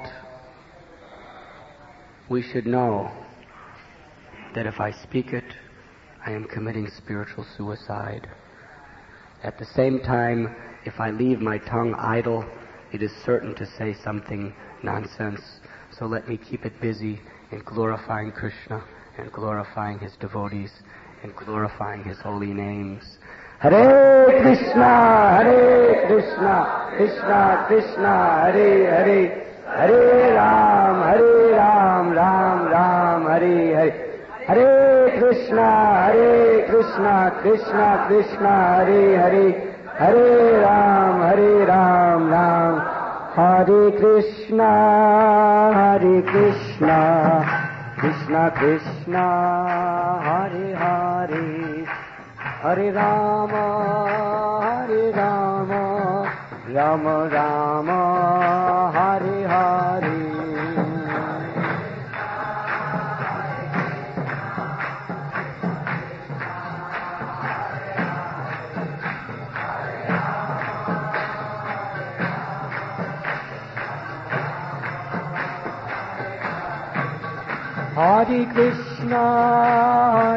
we should know that if I speak it, I am committing spiritual suicide. At the same time, if I leave my tongue idle, it is certain to say something nonsense. So let me keep it busy in glorifying Krishna and glorifying his devotees and glorifying his holy names. Hare Krishna, Krishna Krishna, Hare Hare, Hare Ram, Ram Ram, Hare Hare. Hare Krishna, Krishna Krishna, Hare Hare, Hare Ram, Ram. Hare Krishna, Krishna Krishna, Hare Hare, Hare Rama, Rama Rama, Hare Hare. Hare Krishna,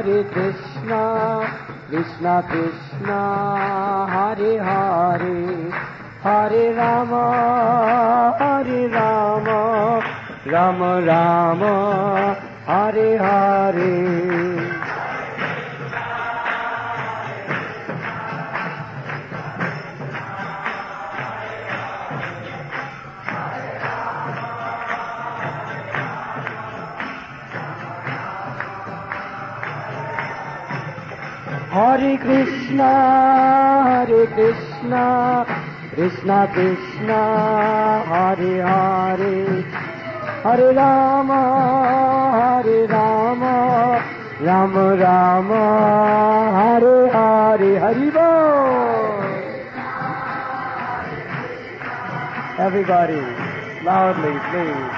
Krishna Krishna, Hare Hare, Hare Rama, Rama Rama, Hare Hare. Hare Krishna, Krishna Krishna, Hare Hare, Hare Rama, Rama Rama, Hare Hare. Hari Bol. Everybody, loudly, please.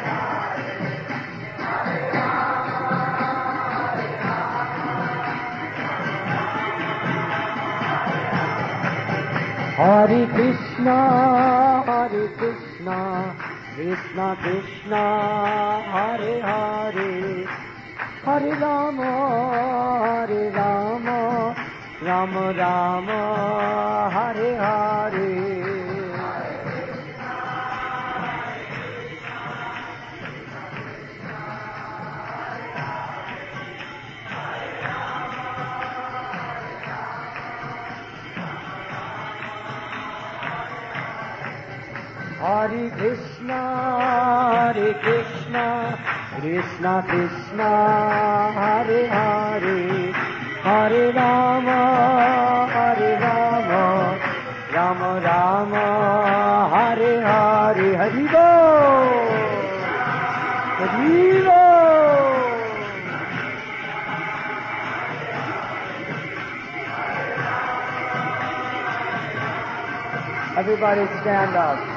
Hare Krishna, Krishna Krishna, Hare Hare, Hare Rama, Rama Rama, Hare Hare. Hare Krishna, Krishna Krishna, Hare Hare, Hare Rama, Rama Rama, Hare Hare, Hari Bol, Hari Bol. Everybody stand up.